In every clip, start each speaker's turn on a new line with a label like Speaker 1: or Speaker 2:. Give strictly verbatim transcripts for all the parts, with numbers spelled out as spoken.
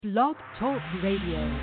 Speaker 1: Blog Talk Radio.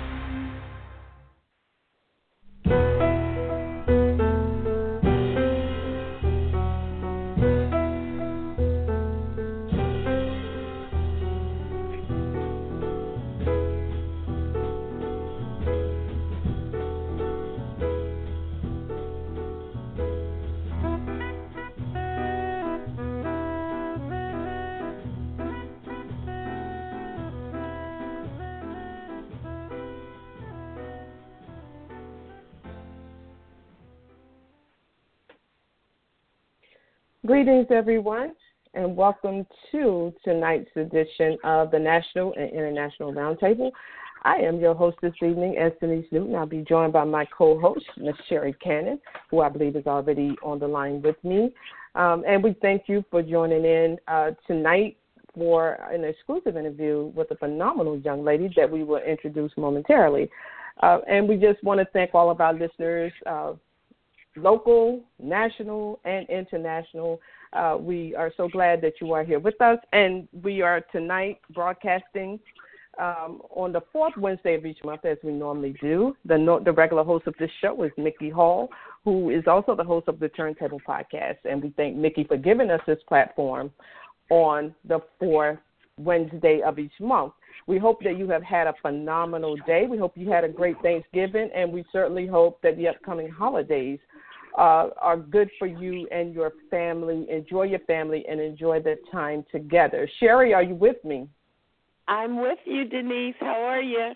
Speaker 2: Greetings, everyone, and welcome to tonight's edition of the National and International Roundtable. I am your host this evening, as Denise Newton. I'll be joined by my co-host, Miz Sherry Cannon, who I believe is already on the line with me. Um, and we thank you for joining in uh, tonight for an exclusive interview with a phenomenal young lady that we will introduce momentarily. Uh, and we just want to thank all of our listeners, uh, local, national, and international. Uh, we are so glad that you are here with us, and we are tonight broadcasting um, on the fourth Wednesday of each month, as we normally do. The, no, the regular host of this show is Mickey Hall, who is also the host of the Turntable Podcast, and we thank Mickey for giving us this platform on the fourth Wednesday of each month. We hope that you have had a phenomenal day. We hope you had a great Thanksgiving, and we certainly hope that the upcoming holidays uh, are good for you and your family. Enjoy your family and enjoy the time together. Sherry, are you with me?
Speaker 3: I'm with you, Denise. How are you?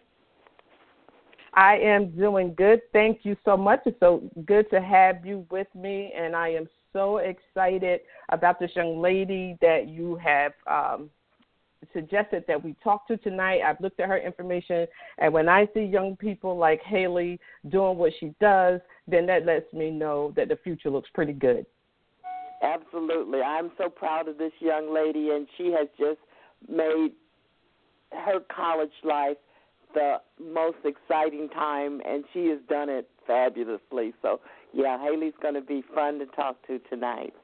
Speaker 2: I am doing good. Thank you so much. It's so good to have you with me, and I am so excited about this young lady that you have um, suggested that we talk to tonight. I've looked at her information, and when I see young people like Haley doing what she does, then that lets me know that the future looks pretty good.
Speaker 3: Absolutely. I'm so proud of this young lady, and she has just made her college life the most exciting time, and she has done it fabulously. So, yeah, Haley's going to be fun to talk to tonight.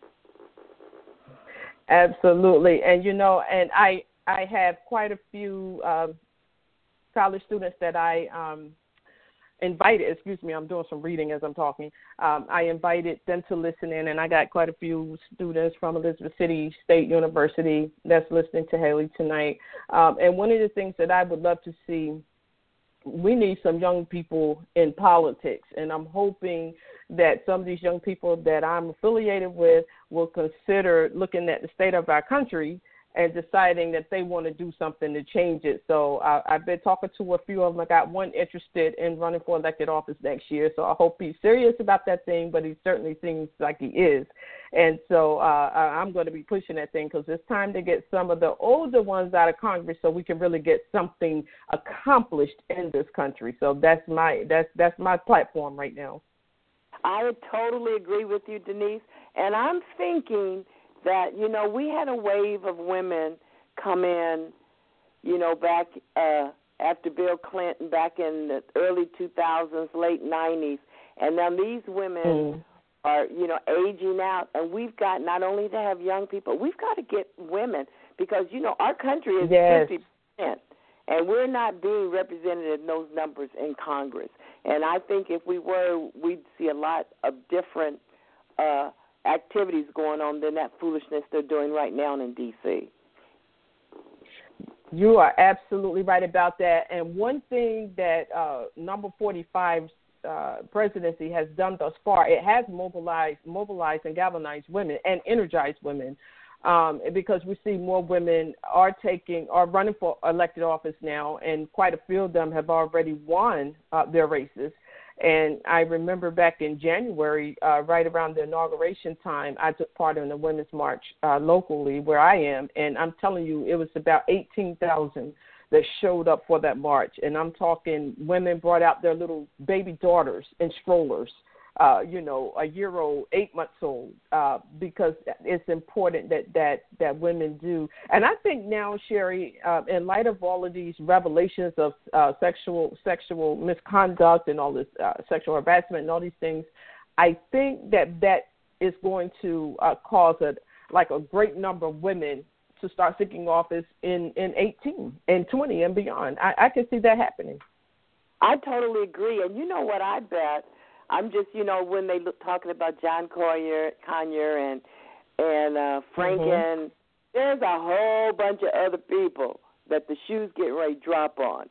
Speaker 2: Absolutely. And, you know, and I, I have quite a few uh, college students that I um, invited, excuse me, I'm doing some reading as I'm talking. Um, I invited them to listen in, and I got quite a few students from Elizabeth City State University that's listening to Haley tonight. Um, and one of the things that I would love to see, we need some young people in politics, and I'm hoping that some of these young people that I'm affiliated with will consider looking at the state of our country and deciding that they want to do something to change it. So uh, I've been talking to a few of them. I got one interested in running for elected office next year, so I hope he's serious about that thing, but he certainly seems like he is. And so uh, I'm going to be pushing that thing because it's time to get some of the older ones out of Congress so we can really get something accomplished in this country. So that's my that's that's my platform right now.
Speaker 3: I would totally agree with you, Denise. And I'm thinking that, you know, we had a wave of women come in, you know, back uh, after Bill Clinton, back in the early two thousands, late nineties. And now these women mm. are, you know, aging out. And we've got not only to have young people, we've got to get women because, you know, our country is
Speaker 2: yes.
Speaker 3: fifty percent. And we're not being represented in those numbers in Congress. And I think if we were, we'd see a lot of different uh activities going on than that foolishness they're doing right now in D C.
Speaker 2: You are absolutely right about that. And one thing that uh, number forty-five's uh, presidency has done thus far, it has mobilized, mobilized and galvanized women and energized women um, because we see more women are taking, are running for elected office now, and quite a few of them have already won uh, their races. And I remember back in January, uh, right around the inauguration time, I took part in the Women's March uh, locally where I am. And I'm telling you, it was about eighteen thousand that showed up for that march. And I'm talking women brought out their little baby daughters in strollers, uh, you know, a year old, eight months old, uh, because it's important that, that, that women do. And I think now, Sherry, uh, in light of all of these revelations of uh, sexual sexual misconduct and all this uh, sexual harassment and all these things, I think that that is going to uh, cause a like a great number of women to start seeking office in, in eighteen and twenty and beyond. I, I can see that happening.
Speaker 3: I totally agree. And you know what I bet? I'm just, you know, when they look talking about John Collier, Conyers and and uh, Franken, mm-hmm. there's a whole bunch of other people that the shoes get ready to drop on.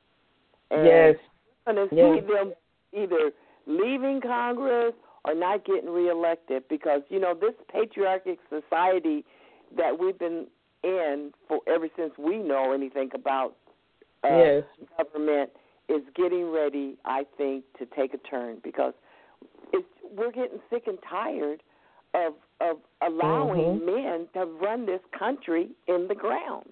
Speaker 3: And
Speaker 2: yes.
Speaker 3: you're going to
Speaker 2: yes.
Speaker 3: see them either leaving Congress or not getting reelected because, you know, this patriarchic society that we've been in for ever since we know anything about uh,
Speaker 2: yes.
Speaker 3: government is getting ready, I think, to take a turn because it's, we're getting sick and tired of of allowing
Speaker 2: mm-hmm.
Speaker 3: men to run this country in the ground.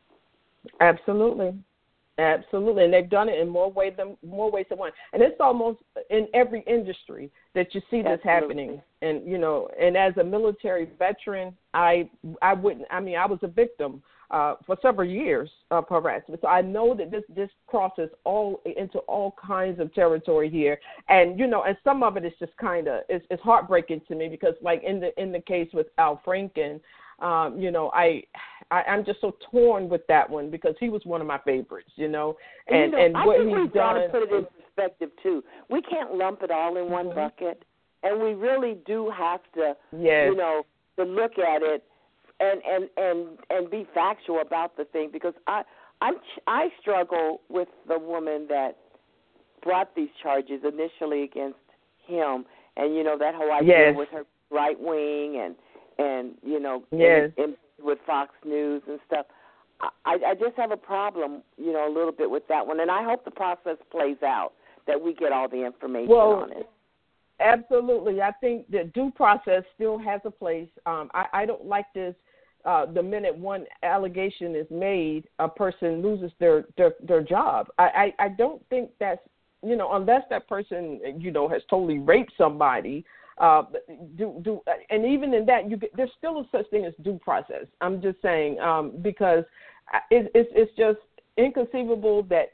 Speaker 2: Absolutely. Absolutely. And they've done it in more ways than more ways than one. And it's almost in every industry that you see this
Speaker 3: Absolutely.
Speaker 2: happening. And you know, and as a military veteran, I I wouldn't I mean I was a victim uh, for several years of harassment. So I know that this, this crosses all into all kinds of territory here. And, you know, and some of it is just kind of, it's, it's heartbreaking to me because like in the, in the case with Al Franken, um, you know, I, I, I'm just so torn with that one because he was one of my favorites, you know, and,
Speaker 3: and, you know,
Speaker 2: and
Speaker 3: I
Speaker 2: what
Speaker 3: think
Speaker 2: he's
Speaker 3: we've
Speaker 2: done.
Speaker 3: got to put it in perspective too. We can't lump it all in one
Speaker 2: mm-hmm.
Speaker 3: bucket. And we really do have to,
Speaker 2: yes.
Speaker 3: you know, to look at it and, and, and, and be factual about the thing because I I'm, I struggle with the woman that brought these charges initially against him, and you know that whole idea
Speaker 2: yes.
Speaker 3: with her right wing and and you know
Speaker 2: yes.
Speaker 3: in, in, with Fox News and stuff. I, I just have a problem, you know, a little bit with that one, and I hope the process plays out that we get all the information
Speaker 2: well,
Speaker 3: on it.
Speaker 2: Absolutely. I think that due process still has a place. Um, I, I don't like this. Uh, the minute one allegation is made, a person loses their, their, their job. I, I, I don't think that's, you know, unless that person, you know, has totally raped somebody, uh, do, do, and even in that, you get, there's still a such thing as due process. I'm just saying, um, because it, it's, it's just inconceivable that,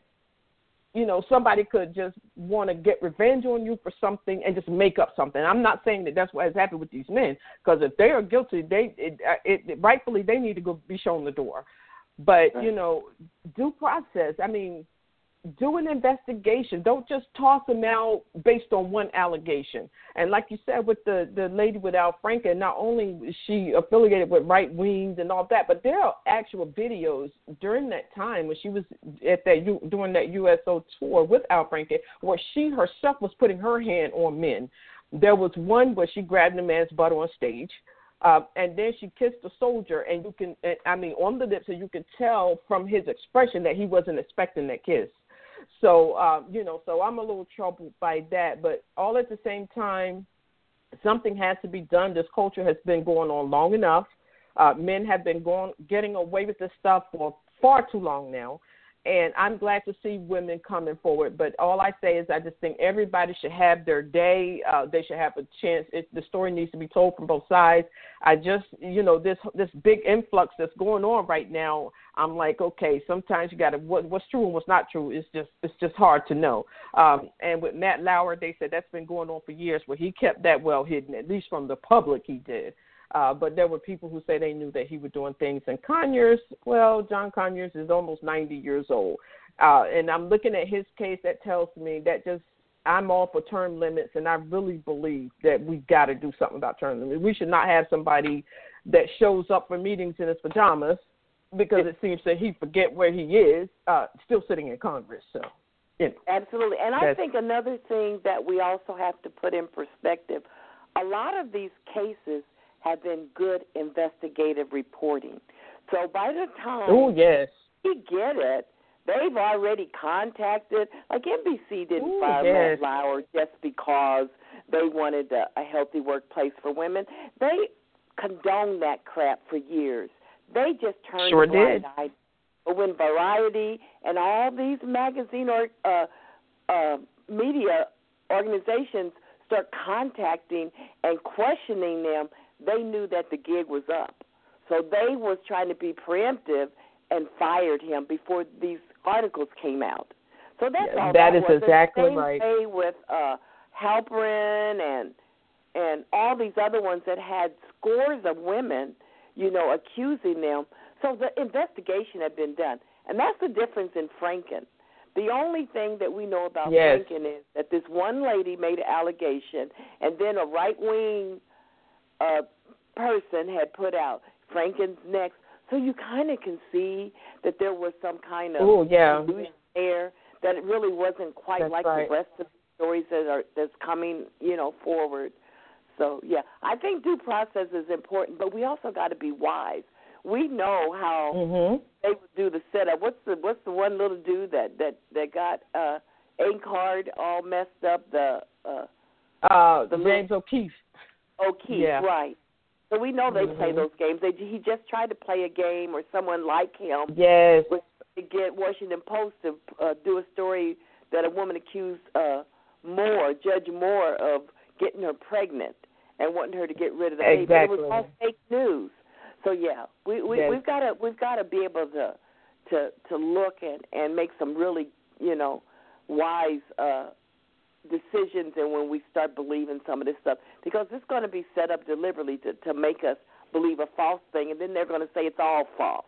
Speaker 2: you know, somebody could just want to get revenge on you for something and just make up something. I'm not saying that that's what has happened with these men, because if they are guilty, they it, it, it, rightfully they need to go be shown the door. But, you know, due process, I mean, do an investigation. Don't just toss them out based on one allegation. And like you said with the, the lady with Al Franken, not only is she affiliated with right wings and all that, but there are actual videos during that time when she was at that U, doing that U S O tour with Al Franken where she herself was putting her hand on men. There was one where she grabbed a man's butt on stage. Uh, and then she kissed a soldier, and you can, I mean, on the lips, and you could tell from his expression that he wasn't expecting that kiss. So, uh, you know, so I'm a little troubled by that. But all at the same time, something has to be done. This culture has been going on long enough. Uh, men have been going, getting away with this stuff for far too long now. And I'm glad to see women coming forward. But all I say is I just think everybody should have their day. Uh, they should have a chance. It, the story needs to be told from both sides. I just, you know, this this big influx that's going on right now, I'm like, okay, sometimes you got to, what, what's true and what's not true is just, it's just hard to know. Um, and with Matt Lauer, they said that's been going on for years where he kept that well hidden, at least from the public he did. Uh, but there were people who say they knew that he was doing things. And Conyers, well, John Conyers is almost ninety years old. Uh, and I'm looking at his case. That tells me that just I'm all for term limits, and I really believe that we've got to do something about term limits. We should not have somebody that shows up for meetings in his pajamas because it seems that he forget where he is, uh, still sitting in Congress. So, you know,
Speaker 3: absolutely. And I think another thing that we also have to put in perspective, a lot of these cases have been good investigative reporting. So by the time
Speaker 2: oh, yes.
Speaker 3: we get it, they've already contacted, like N B C didn't
Speaker 2: Ooh,
Speaker 3: fire
Speaker 2: yes.
Speaker 3: Matt Lauer just because they wanted a, a healthy workplace for women. They condoned that crap for years. They just turned
Speaker 2: sure
Speaker 3: a blind
Speaker 2: did.
Speaker 3: eye. But when Variety and all these magazine or uh, uh, media organizations start contacting and questioning them, they knew that the gig was up. So they was trying to be preemptive and fired him before these articles came out. So that's
Speaker 2: yeah,
Speaker 3: all
Speaker 2: that
Speaker 3: that
Speaker 2: is
Speaker 3: was.
Speaker 2: exactly
Speaker 3: the same
Speaker 2: right.
Speaker 3: way with uh, Halperin and and all these other ones that had scores of women, you know, accusing them. So the investigation had been done, and that's the difference in Franken. The only thing that we know about
Speaker 2: yes.
Speaker 3: Franken is that this one lady made an allegation, and then a right-wing uh, person had put out Franken's next. So you kind of can see that there was some kind of
Speaker 2: Ooh, yeah.
Speaker 3: illusion there, that it really wasn't quite
Speaker 2: that's
Speaker 3: like
Speaker 2: right.
Speaker 3: the rest of the stories that are that's coming, you know, forward. So, yeah, I think due process is important, but we also got to be wise. We know how
Speaker 2: mm-hmm.
Speaker 3: they would do the setup. What's the what's the one little dude that that, that got uh, A card all messed up? The uh,
Speaker 2: uh,
Speaker 3: the
Speaker 2: James
Speaker 3: little,
Speaker 2: O'Keefe.
Speaker 3: O'Keefe,
Speaker 2: yeah.
Speaker 3: right. So we know they
Speaker 2: mm-hmm.
Speaker 3: play those games. They, he just tried to play a game, or someone like him.
Speaker 2: Yes.
Speaker 3: Was to get Washington Post to uh, do a story that a woman accused uh, Moore, Judge Moore, of getting her pregnant and wanting her to get rid of the baby.
Speaker 2: Exactly.
Speaker 3: It was all fake news. So yeah, we, we
Speaker 2: yes.
Speaker 3: we've got to we've got to be able to to to look and and make some really you know wise uh, decisions, and when we start believing some of this stuff, because it's going to be set up deliberately to to make us believe a false thing, and then they're going to say it's all false.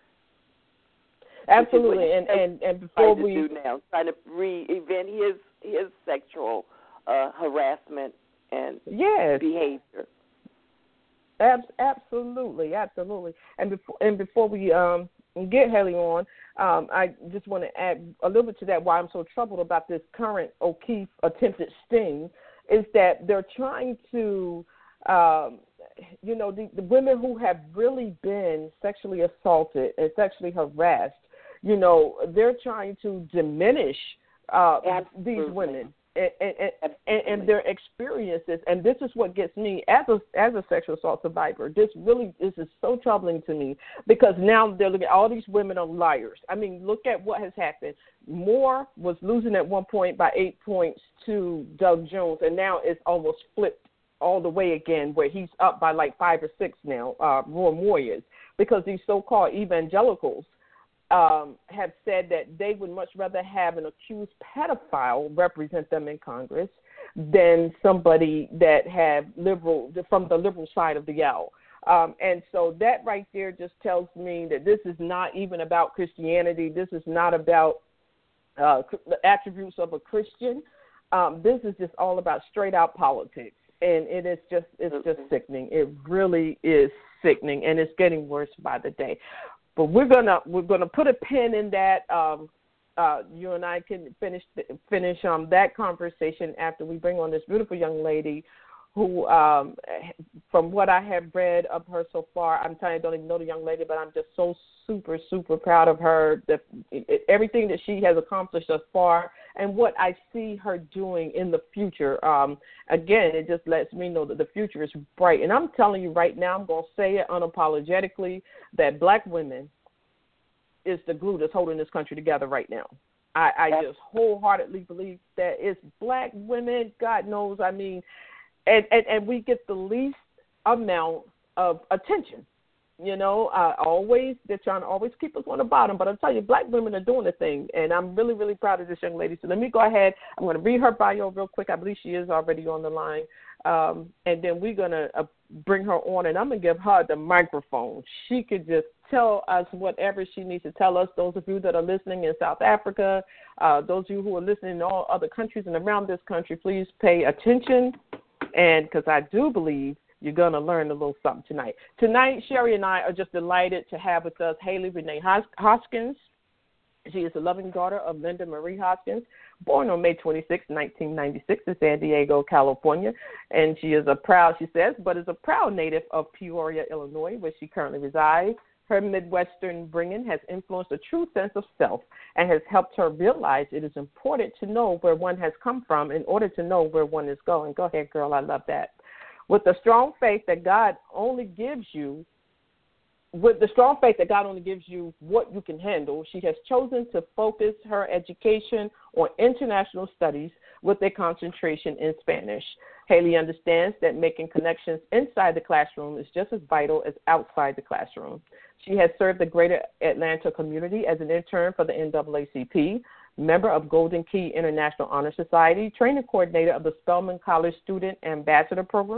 Speaker 2: Absolutely, and, and and before we
Speaker 3: do now, trying to re-event his his sexual uh, harassment and
Speaker 2: yes.
Speaker 3: behavior.
Speaker 2: Ab- absolutely, absolutely. And before and before we um, get Haley on, um, I just want to add a little bit to that. Why I'm so troubled about this current O'Keefe attempted sting is that they're trying to, um, you know, the, the women who have really been sexually assaulted and sexually harassed. You know, they're trying to diminish uh, these women and, and, and, and their experiences. And this is what gets me as a as a sexual assault survivor. This really this is so troubling to me, because now they're looking at all these women are liars. I mean, look at what has happened. Moore was losing at one point by eight points to Doug Jones, and now it's almost flipped all the way again, where he's up by like five or six now, uh, Roy Moore is, because these so-called evangelicals Um, have said that they would much rather have an accused pedophile represent them in Congress than somebody that have liberal from the liberal side of the aisle. Um, and so that right there just tells me that this is not even about Christianity. This is not about uh, the attributes of a Christian. Um, this is just all about straight out politics, and it is just it's just sickening. It really is sickening, and it's getting worse by the day. But we're gonna we're gonna put a pin in that. Um, uh, you and I can finish finish um, that conversation after we bring on this beautiful young lady, who, um, from what I have read of her so far, I'm telling you, I don't even know the young lady, but I'm just so super super proud of her. The, everything that she has accomplished thus far, and what I see her doing in the future. Um, again, it just lets me know that the future is bright. And I'm telling you right now, I'm going to say it unapologetically, that black women is the glue that's holding this country together right now. I, I just wholeheartedly believe that it's black women, God knows, I mean, and, and, and we get the least amount of attention. You know, uh, always, they're trying to always keep us on the bottom. But I'll tell you, black women are doing the thing, and I'm really, really proud of this young lady. So let me go ahead. I'm going to read her bio real quick. I believe she is already on the line. Um, and then we're going to uh, bring her on, and I'm going to give her the microphone. She could just tell us whatever she needs to tell us. Those of you that are listening in South Africa, uh, those of you who are listening in all other countries and around this country, please pay attention, and because I do believe you're going to learn a little something tonight. Tonight, Sherry and I are just delighted to have with us Haley Renee Hoskins. She is the loving daughter of Linda Marie Hoskins, born on May twenty-sixth, nineteen ninety-six in San Diego, California. And she is a proud, she says, but is a proud native of Peoria, Illinois, where she currently resides. Her Midwestern bringing has influenced a true sense of self and has helped her realize it is important to know where one has come from in order to know where one is going. Go ahead, girl. I love that. With the strong faith that God only gives you, with the strong faith that God only gives you what you can handle, she has chosen to focus her education on international studies with a concentration in Spanish. Haley understands that making connections inside the classroom is just as vital as outside the classroom. She has served the greater Atlanta community as an intern for the N double A C P, member of Golden Key International Honor Society, training coordinator of the Spelman College Student Ambassador Program,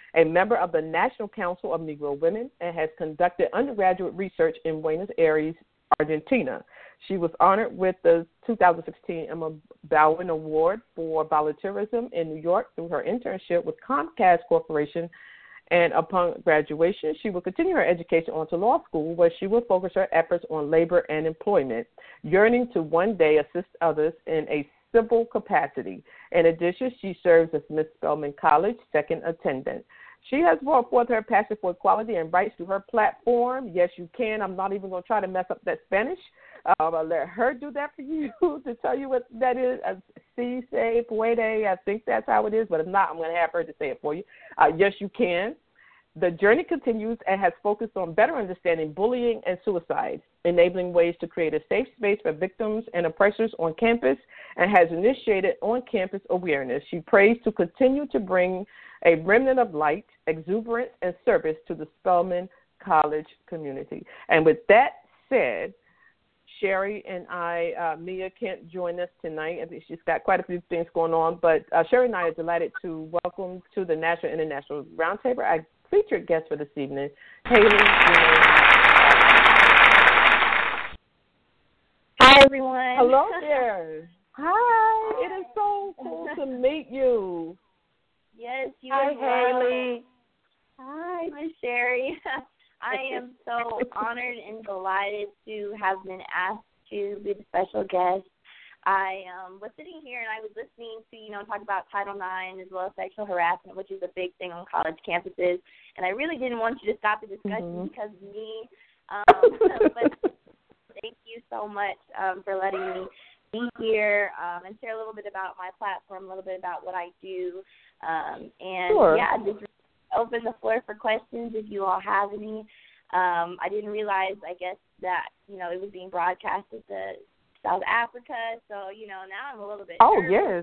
Speaker 2: a member of the National Council of Negro Women, and has conducted undergraduate research in Buenos Aires, Argentina. She was honored with the two thousand sixteen Emma Bowen Award for volunteerism in New York through her internship with Comcast Corporation. And upon graduation, she will continue her education on to law school, where she will focus her efforts on labor and employment, yearning to one day assist others in a civil capacity. In addition, she serves as Miss Spelman College second attendant. She has brought forth her passion for equality and rights through her platform. Yes, you can. I'm not even going to try to mess up that Spanish. Um, I'll let her do that for you to tell you what that is. Si se puede. I think that's how it is, but if not, I'm going to have her to say it for you. Uh, yes, you can. The journey continues and has focused on better understanding bullying and suicide, enabling ways to create a safe space for victims and oppressors on campus, and has initiated on-campus awareness. She prays to continue to bring a remnant of light, exuberance, and service to the Spelman College community. And with that said, Sherry and I, uh, Mia can't join us tonight. I think she's got quite a few things going on, but uh, Sherry and I are delighted to welcome to the National International Roundtable our featured guest for this evening, Haley.
Speaker 4: Hi, everyone.
Speaker 2: Hello there. Hi. It is so cool to meet you.
Speaker 4: Yes, you
Speaker 3: Hi,
Speaker 4: as well.
Speaker 3: Haley.
Speaker 4: Hi, Hi, Sherry. I am so honored and delighted to have been asked to be the special guest. I um, was sitting here and I was listening to, you know, talk about Title nine as well as sexual harassment, which is a big thing on college campuses. And I really didn't want you to stop the discussion mm-hmm. because of me. Um, but thank you so much um, for letting me be here um, and share a little bit about my platform, a little bit about what I do. Um, and,
Speaker 2: sure.
Speaker 4: yeah, just open the floor for questions if you all have any. Um, I didn't realize, I guess, that, you know, it was being broadcasted to South Africa, so, you know, now I'm a little bit
Speaker 2: Oh,
Speaker 4: nervous,
Speaker 2: yes.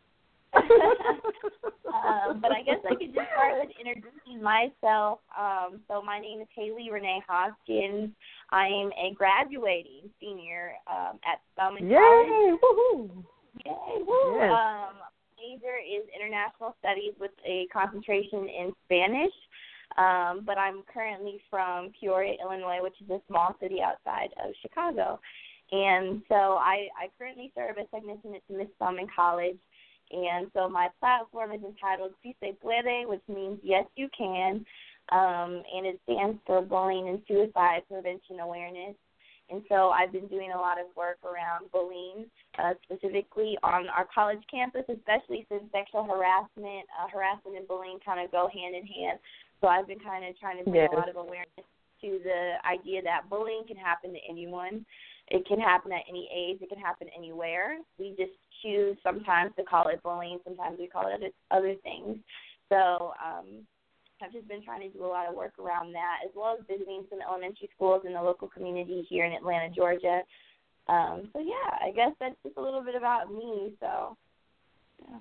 Speaker 4: So. um, but I guess I could just start with introducing myself. Um, so my name is Haley Renee Hoskins. I am a graduating senior um, at Spelman
Speaker 2: Yay,
Speaker 4: College.
Speaker 2: Woohoo!
Speaker 4: Yay! Woo!
Speaker 2: Yes.
Speaker 4: Um, major is international studies with a concentration in Spanish. Um, but I'm currently from Peoria, Illinois, which is a small city outside of Chicago. And so I, I currently serve as second attendant to Miss Spelman College. And so my platform is entitled Si Se Puede, which means yes, you can. Um, and it stands for Bullying and Suicide Prevention Awareness. And so I've been doing a lot of work around bullying, uh, specifically on our college campus, especially since sexual harassment, uh, harassment and bullying kind of go hand in hand. So I've been kind of trying to bring
Speaker 2: yes.
Speaker 4: a lot of awareness to the idea that bullying can happen to anyone. It can happen at any age. It can happen anywhere. We just choose sometimes to call it bullying. Sometimes we call it other, other things. So um, I've just been trying to do a lot of work around that, as well as visiting some elementary schools in the local community here in Atlanta, Georgia. Um, so, yeah, I guess that's just a little bit about me. So, yeah.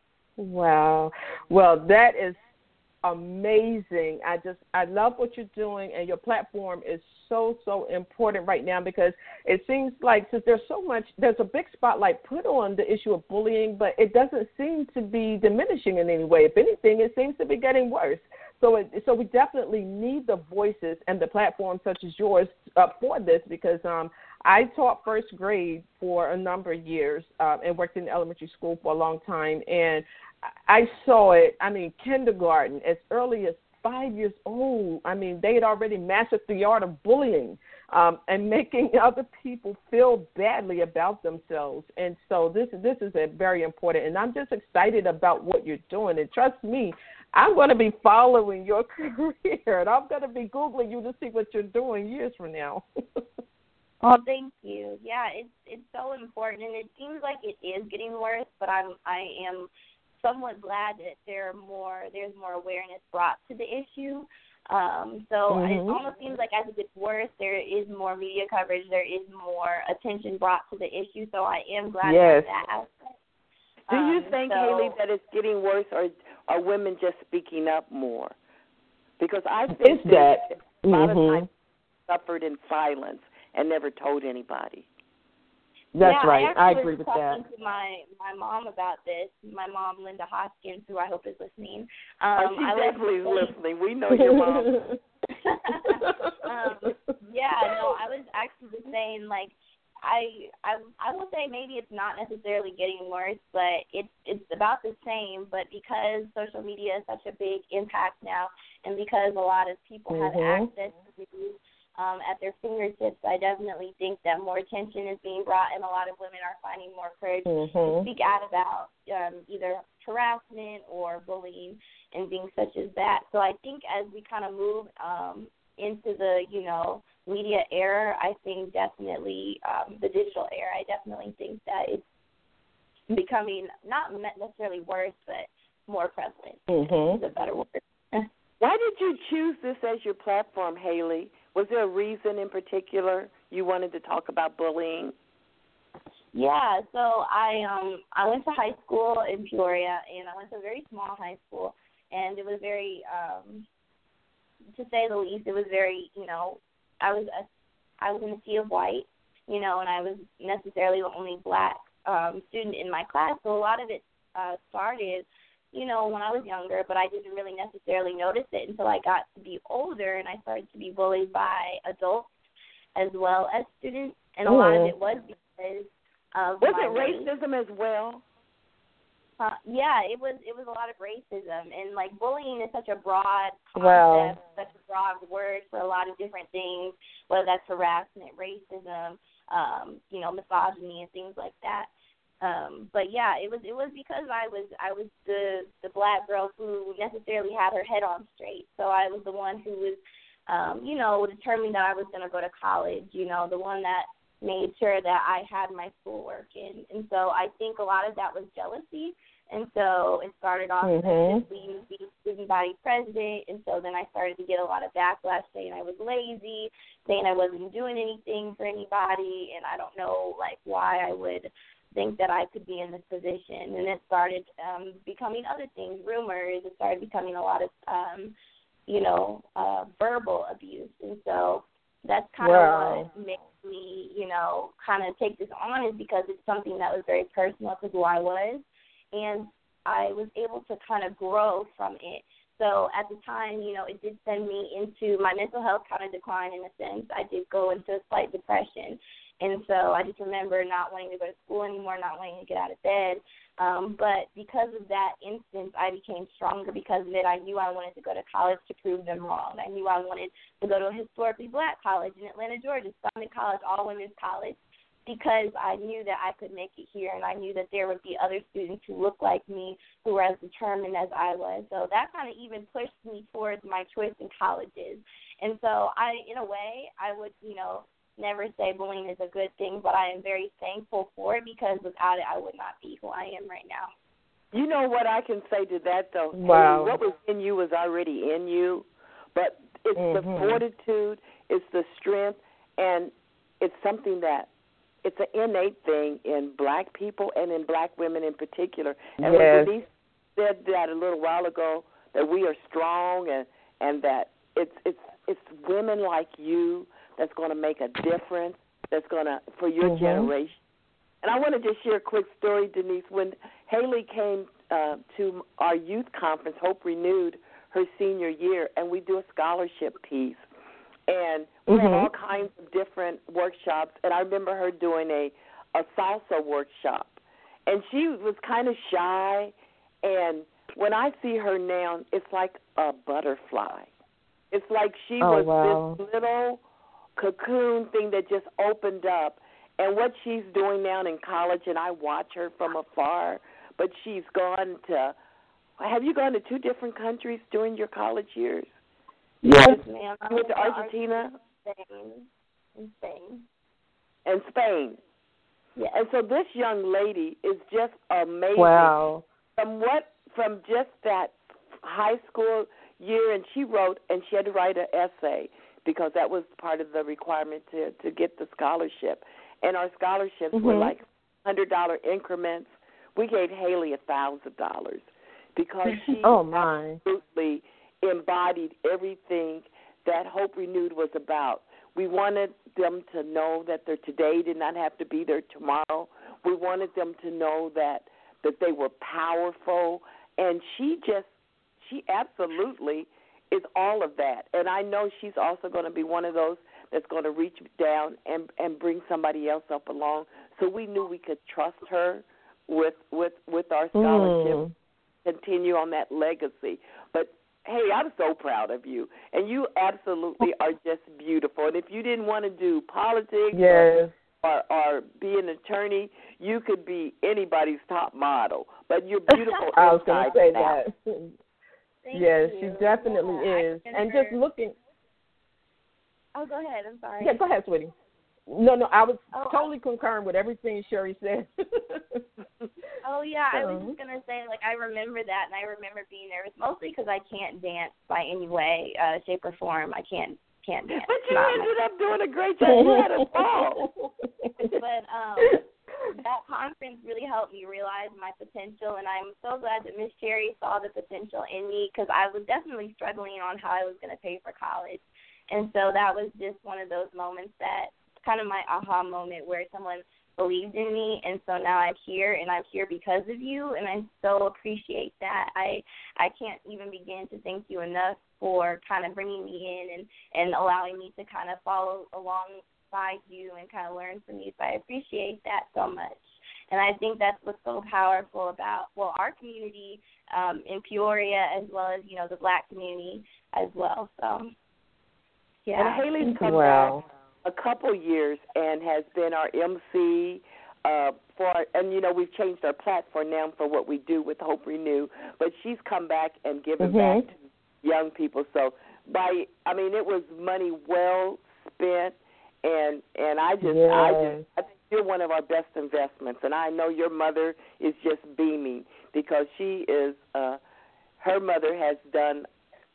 Speaker 2: Wow. Well, that is amazing. I just, I love what you're doing, and your platform is so, so important right now, because it seems like since there's so much, there's a big spotlight put on the issue of bullying, but it doesn't seem to be diminishing in any way. If anything, it seems to be getting worse. So it, so we definitely need the voices and the platforms such as yours uh, for this, because um, I taught first grade for a number of years uh, and worked in elementary school for a long time, and I saw it, I mean, kindergarten, as early as five years old. I mean, they had already mastered the art of bullying um, and making other people feel badly about themselves. And so this, this is a very important, and I'm just excited about what you're doing. And trust me, I'm going to be following your career, and I'm going to be Googling you to see what you're doing years from now.
Speaker 4: Well, thank you. Yeah, it's it's so important, and it seems like it is getting worse, but I'm I am somewhat glad that there are more there's more awareness brought to the issue. Um, so mm-hmm. it almost seems like as it gets worse, there is more media coverage, there is more attention brought to the issue. So I am glad
Speaker 2: yes.
Speaker 4: about that aspect.
Speaker 3: Do you
Speaker 4: um,
Speaker 3: think,
Speaker 4: so,
Speaker 3: Haley, that it's getting worse, or are women just speaking up more? Because I think
Speaker 2: it's that
Speaker 3: a lot
Speaker 2: mm-hmm.
Speaker 3: of times suffered in silence and never told anybody.
Speaker 2: That's
Speaker 4: yeah,
Speaker 2: right.
Speaker 4: I,
Speaker 2: I
Speaker 4: actually
Speaker 2: agree
Speaker 4: was
Speaker 2: with
Speaker 4: talking
Speaker 2: that.
Speaker 4: to my my mom about this. My mom, Linda Hoskins, who I hope is listening.
Speaker 3: Oh,
Speaker 4: Um,
Speaker 3: she
Speaker 4: I
Speaker 3: definitely is
Speaker 4: was,
Speaker 3: listening. We know your mom.
Speaker 4: um, yeah, no, I was actually just saying, like, I I I will say maybe it's not necessarily getting worse, but it's it's about the same. But because social media is such a big impact now, and because a lot of people have
Speaker 2: mm-hmm.
Speaker 4: access to news um, at their fingertips, I definitely think that more attention is being brought, and a lot of women are finding more courage
Speaker 2: Mm-hmm.
Speaker 4: to speak out about um, either harassment or bullying and things such as that. So I think as we kind of move um, into the, you know, media era, I think definitely um, the digital era, I definitely think that it's becoming not necessarily worse, but more prevalent.
Speaker 2: Mm-hmm.
Speaker 4: Is a better word.
Speaker 3: Why did you choose this as your platform, Haley? Was there a reason in particular you wanted to talk about bullying?
Speaker 4: Yeah, so I um I went to high school in Peoria, and I went to a very small high school, and it was very um to say the least, it was very, you know, I was a, I was in a sea of white, you know, and I was necessarily the only black um, student in my class. So a lot of it uh, started, you know, when I was younger, but I didn't really necessarily notice it until I got to be older, and I started to be bullied by adults as well as students, and a
Speaker 2: mm.
Speaker 4: lot of it was because of
Speaker 3: was
Speaker 4: my
Speaker 3: it
Speaker 4: race.
Speaker 3: racism as well?
Speaker 4: Uh, yeah, it was it was a lot of racism, and like bullying is such a broad concept,
Speaker 2: Wow.
Speaker 4: such a broad word for a lot of different things, whether that's harassment, racism, um, you know, misogyny and things like that. Um, but yeah, it was it was because I was I was the the black girl who necessarily had her head on straight. So I was the one who was, um, you know, determined that I was going to go to college. You know, the one that made sure that I had my schoolwork in. And so I think a lot of that was jealousy. And so it started off
Speaker 2: mm-hmm.
Speaker 4: with being the student body president. And so then I started to get a lot of backlash saying I was lazy, saying I wasn't doing anything for anybody. And I don't know, like, why I would think that I could be in this position. And it started um, becoming other things, rumors. It started becoming a lot of, um, you know, uh, verbal abuse. And so that's kind
Speaker 2: wow.
Speaker 4: of what makes me, you know, kind of take this on, is because it's something that was very personal to who I was, and I was able to kind of grow from it. So at the time, you know, it did send me into my mental health kind of decline in a sense. I did go into a slight depression. And so I just remember not wanting to go to school anymore, not wanting to get out of bed. Um, but because of that instance, I became stronger because of it. I knew I wanted to go to college to prove them wrong. I knew I wanted to go to a historically black college in Atlanta, Georgia, Summit College, all women's college, because I knew that I could make it here, and I knew that there would be other students who looked like me who were as determined as I was. So that kind of even pushed me towards my choice in colleges. And so I, in a way, I would, you know, never say bullying is a good thing, but I am very thankful for it, because without it, I would not be who I am right now.
Speaker 3: You know what I can say to that, though?
Speaker 2: Wow.
Speaker 3: Haley, what was in you was already in you, but it's
Speaker 2: mm-hmm.
Speaker 3: the fortitude, it's the strength, and it's something that it's an innate thing in black people and in black women in particular. And
Speaker 2: yes.
Speaker 3: when Denise said that a little while ago, that we are strong and, and that it's it's it's women like you that's going to make a difference, that's going to, for your
Speaker 2: mm-hmm.
Speaker 3: generation. And I want to just share a quick story, Denise. When Haley came uh, to our youth conference, Hope Renewed, her senior year, and we do a scholarship piece. And we
Speaker 2: mm-hmm.
Speaker 3: had all kinds of different workshops, and I remember her doing a, a salsa workshop. And she was kind of shy, and when I see her now, it's like a butterfly. It's like she
Speaker 2: oh,
Speaker 3: was
Speaker 2: wow.
Speaker 3: this little cocoon thing that just opened up. And what she's doing now in college, and I watch her from afar, but she's gone to, have you gone to two different countries during your college years?
Speaker 4: Yes, ma'am.
Speaker 3: You went to Argentina?
Speaker 4: Spain. And Spain.
Speaker 3: And Spain.
Speaker 4: Yes.
Speaker 3: And so this young lady is just amazing.
Speaker 2: Wow.
Speaker 3: From what, from just that high school year, and she wrote, and she had to write an essay because that was part of the requirement to, to get the scholarship. And our scholarships
Speaker 2: mm-hmm.
Speaker 3: were like one hundred dollars increments. We gave Haley one thousand dollars because she
Speaker 2: oh, my.
Speaker 3: absolutely embodied everything that Hope Renewed was about. We wanted them to know that their today did not have to be their tomorrow. We wanted them to know that that they were powerful. And she just, she absolutely is all of that. And I know she's also going to be one of those that's going to reach down and, and bring somebody else up along. So we knew we could trust her with with, with our scholarship, mm. continue on that legacy. But, hey, I'm so proud of you. And you absolutely are just beautiful. And if you didn't want to do politics
Speaker 2: yes.
Speaker 3: or, or, or be an attorney, you could be anybody's top model. But you're beautiful inside.
Speaker 2: I was going to say
Speaker 3: out.
Speaker 2: that.
Speaker 4: Thank
Speaker 2: yes,
Speaker 4: you.
Speaker 2: she definitely
Speaker 4: yeah,
Speaker 2: is. And just looking.
Speaker 4: Oh, go ahead. I'm sorry.
Speaker 2: Yeah, go ahead, sweetie. No, no, I was
Speaker 4: oh,
Speaker 2: totally concurring with everything Sherry said.
Speaker 4: oh, yeah, I was
Speaker 2: uh-huh.
Speaker 4: just going to say, like, I remember that, and I remember being nervous, mostly because I can't dance by any way, uh, shape, or form. I can't can't dance.
Speaker 3: But you
Speaker 4: Not
Speaker 3: ended up doing a great job. You had a ball.
Speaker 4: But um, that conference really helped me realize my potential, and I'm so glad that Miss Sherry saw the potential in me, because I was definitely struggling on how I was going to pay for college. And so that was just one of those moments that kind of my aha moment where someone believed in me, and so now I'm here, and I'm here because of you, and I so appreciate that. I I can't even begin to thank you enough for kind of bringing me in and, and allowing me to kind of follow alongside you and kind of learn from you, so I appreciate that so much. And I think that's what's so powerful about, well, our community um, in Peoria, as well as, you know, the Black community as well, so... Yeah.
Speaker 3: And Haley's come
Speaker 2: wow.
Speaker 3: back a couple years and has been our M C uh, for, our, and you know we've changed our platform now for what we do with Hope Renew. But she's come back and given
Speaker 2: mm-hmm.
Speaker 3: back to young people. So by, I mean, it was money well spent, and and I just,
Speaker 2: yes.
Speaker 3: I just, I think you're one of our best investments, and I know your mother is just beaming because she is, uh, her mother has done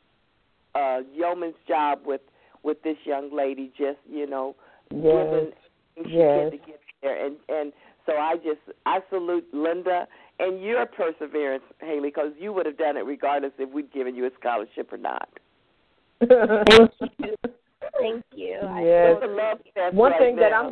Speaker 3: a yeoman's job with. with this young lady, just, you know,
Speaker 2: yes.
Speaker 3: giving she
Speaker 2: yes.
Speaker 3: can to get there. And, and so I just, I salute Linda and your perseverance, Haley, because you would have done it regardless if we'd given you a scholarship or not.
Speaker 4: Thank you. Thank you.
Speaker 2: Yes.
Speaker 3: I love that
Speaker 2: One
Speaker 3: right
Speaker 2: thing
Speaker 3: now.
Speaker 2: that I'm,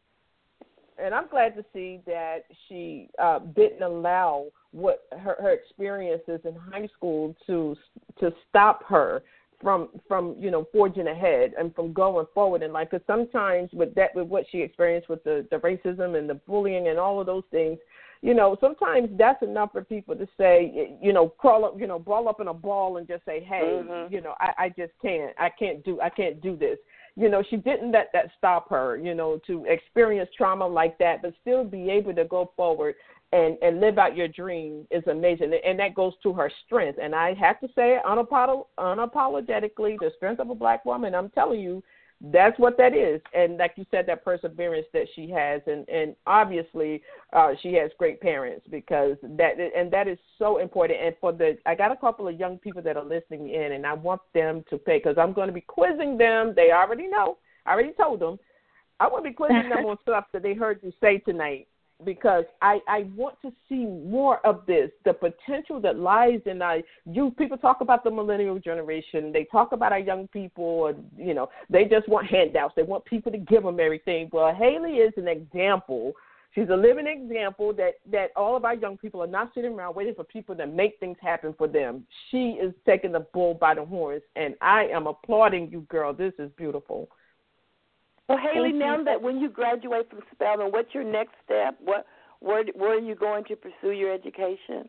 Speaker 2: and I'm glad to see that she uh, didn't allow what her, her experiences in high school to to stop her from, from you know, forging ahead and from going forward in life. Because sometimes with that, with what she experienced with the, the racism and the bullying and all of those things, you know, sometimes that's enough for people to say, you know, crawl up, you know, brawl up in a ball and just say, hey, mm-hmm. you know, I, I just can't, I can't do, I can't do this. You know, she didn't let that stop her, you know, to experience trauma like that, but still be able to go forward and, and live out your dream is amazing. And that goes to her strength. And I have to say unapolog- unapologetically, the strength of a Black woman, I'm telling you, that's what that is. And like you said, that perseverance that she has. And, and obviously uh, she has great parents because that, and that is so important. And for the, I got a couple of young people that are listening in and I want them to pay, because I'm going to be quizzing them. They already know. I already told them. I want to be quizzing them on stuff that they heard you say tonight, because I, I want to see more of this, the potential that lies in our youth. People talk about the millennial generation. They talk about our young people, and, you know, they just want handouts. They want people to give them everything. Well, Haley is an example. She's a living example that, that all of our young people are not sitting around waiting for people to make things happen for them. She is taking the bull by the horns, and I am applauding you, girl. This is beautiful.
Speaker 3: Well, Haley, now that when you graduate from Spelman, what's your next step? What, where, where are you going to pursue your education?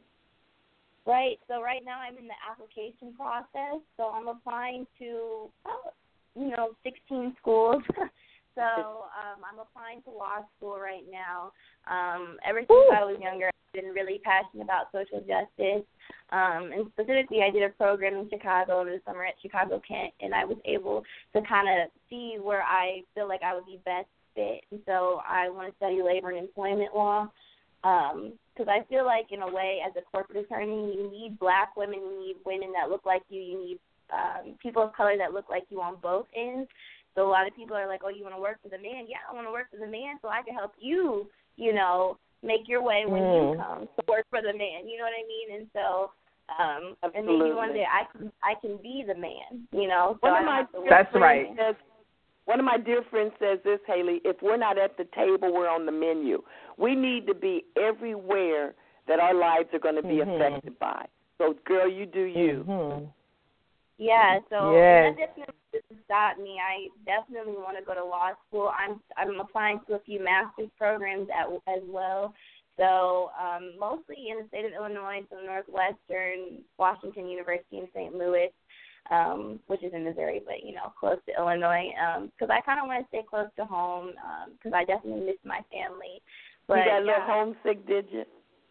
Speaker 4: Right. So right now I'm in the application process. So I'm applying to, you know, sixteen schools. so um, I'm applying to law school right now. Um, ever since Ooh. I was younger, I've been really passionate about social justice. Um, and specifically, I did a program in Chicago over the summer at Chicago Kent, and I was able to kind of see where I feel like I would be best fit. And so I want to study labor and employment law because um, I feel like, in a way, as a corporate attorney, you need Black women, you need women that look like you, you need um, people of color that look like you on both ends. So a lot of people are like, oh, you want to work with a man? Yeah, I want to work with a man so I can help you, you know, make your way when mm. you come to work for the man. You know what I mean? And so, um,
Speaker 3: Absolutely.
Speaker 4: and maybe one day I can I can be the man. You know, so
Speaker 3: one
Speaker 4: I
Speaker 3: of my
Speaker 4: have to
Speaker 2: that's
Speaker 3: friend
Speaker 2: right.
Speaker 3: Says, One of my dear friends says this, Haley, if we're not at the table, we're on the menu. We need to be everywhere that our lives are going to be mm-hmm. affected by. So, girl, you do you.
Speaker 2: Mm-hmm.
Speaker 4: Yeah, so
Speaker 2: yes.
Speaker 4: that definitely doesn't stop me. I definitely want to go to law school. I'm I'm applying to a few master's programs at, as well. So um, mostly in the state of Illinois, so Northwestern, Washington University in Saint Louis, um, which is in Missouri, but, you know, close to Illinois, because um, I kind of want to stay close to home because um, I definitely miss my family. But,
Speaker 3: you got a little
Speaker 4: yeah,
Speaker 3: homesick, did you?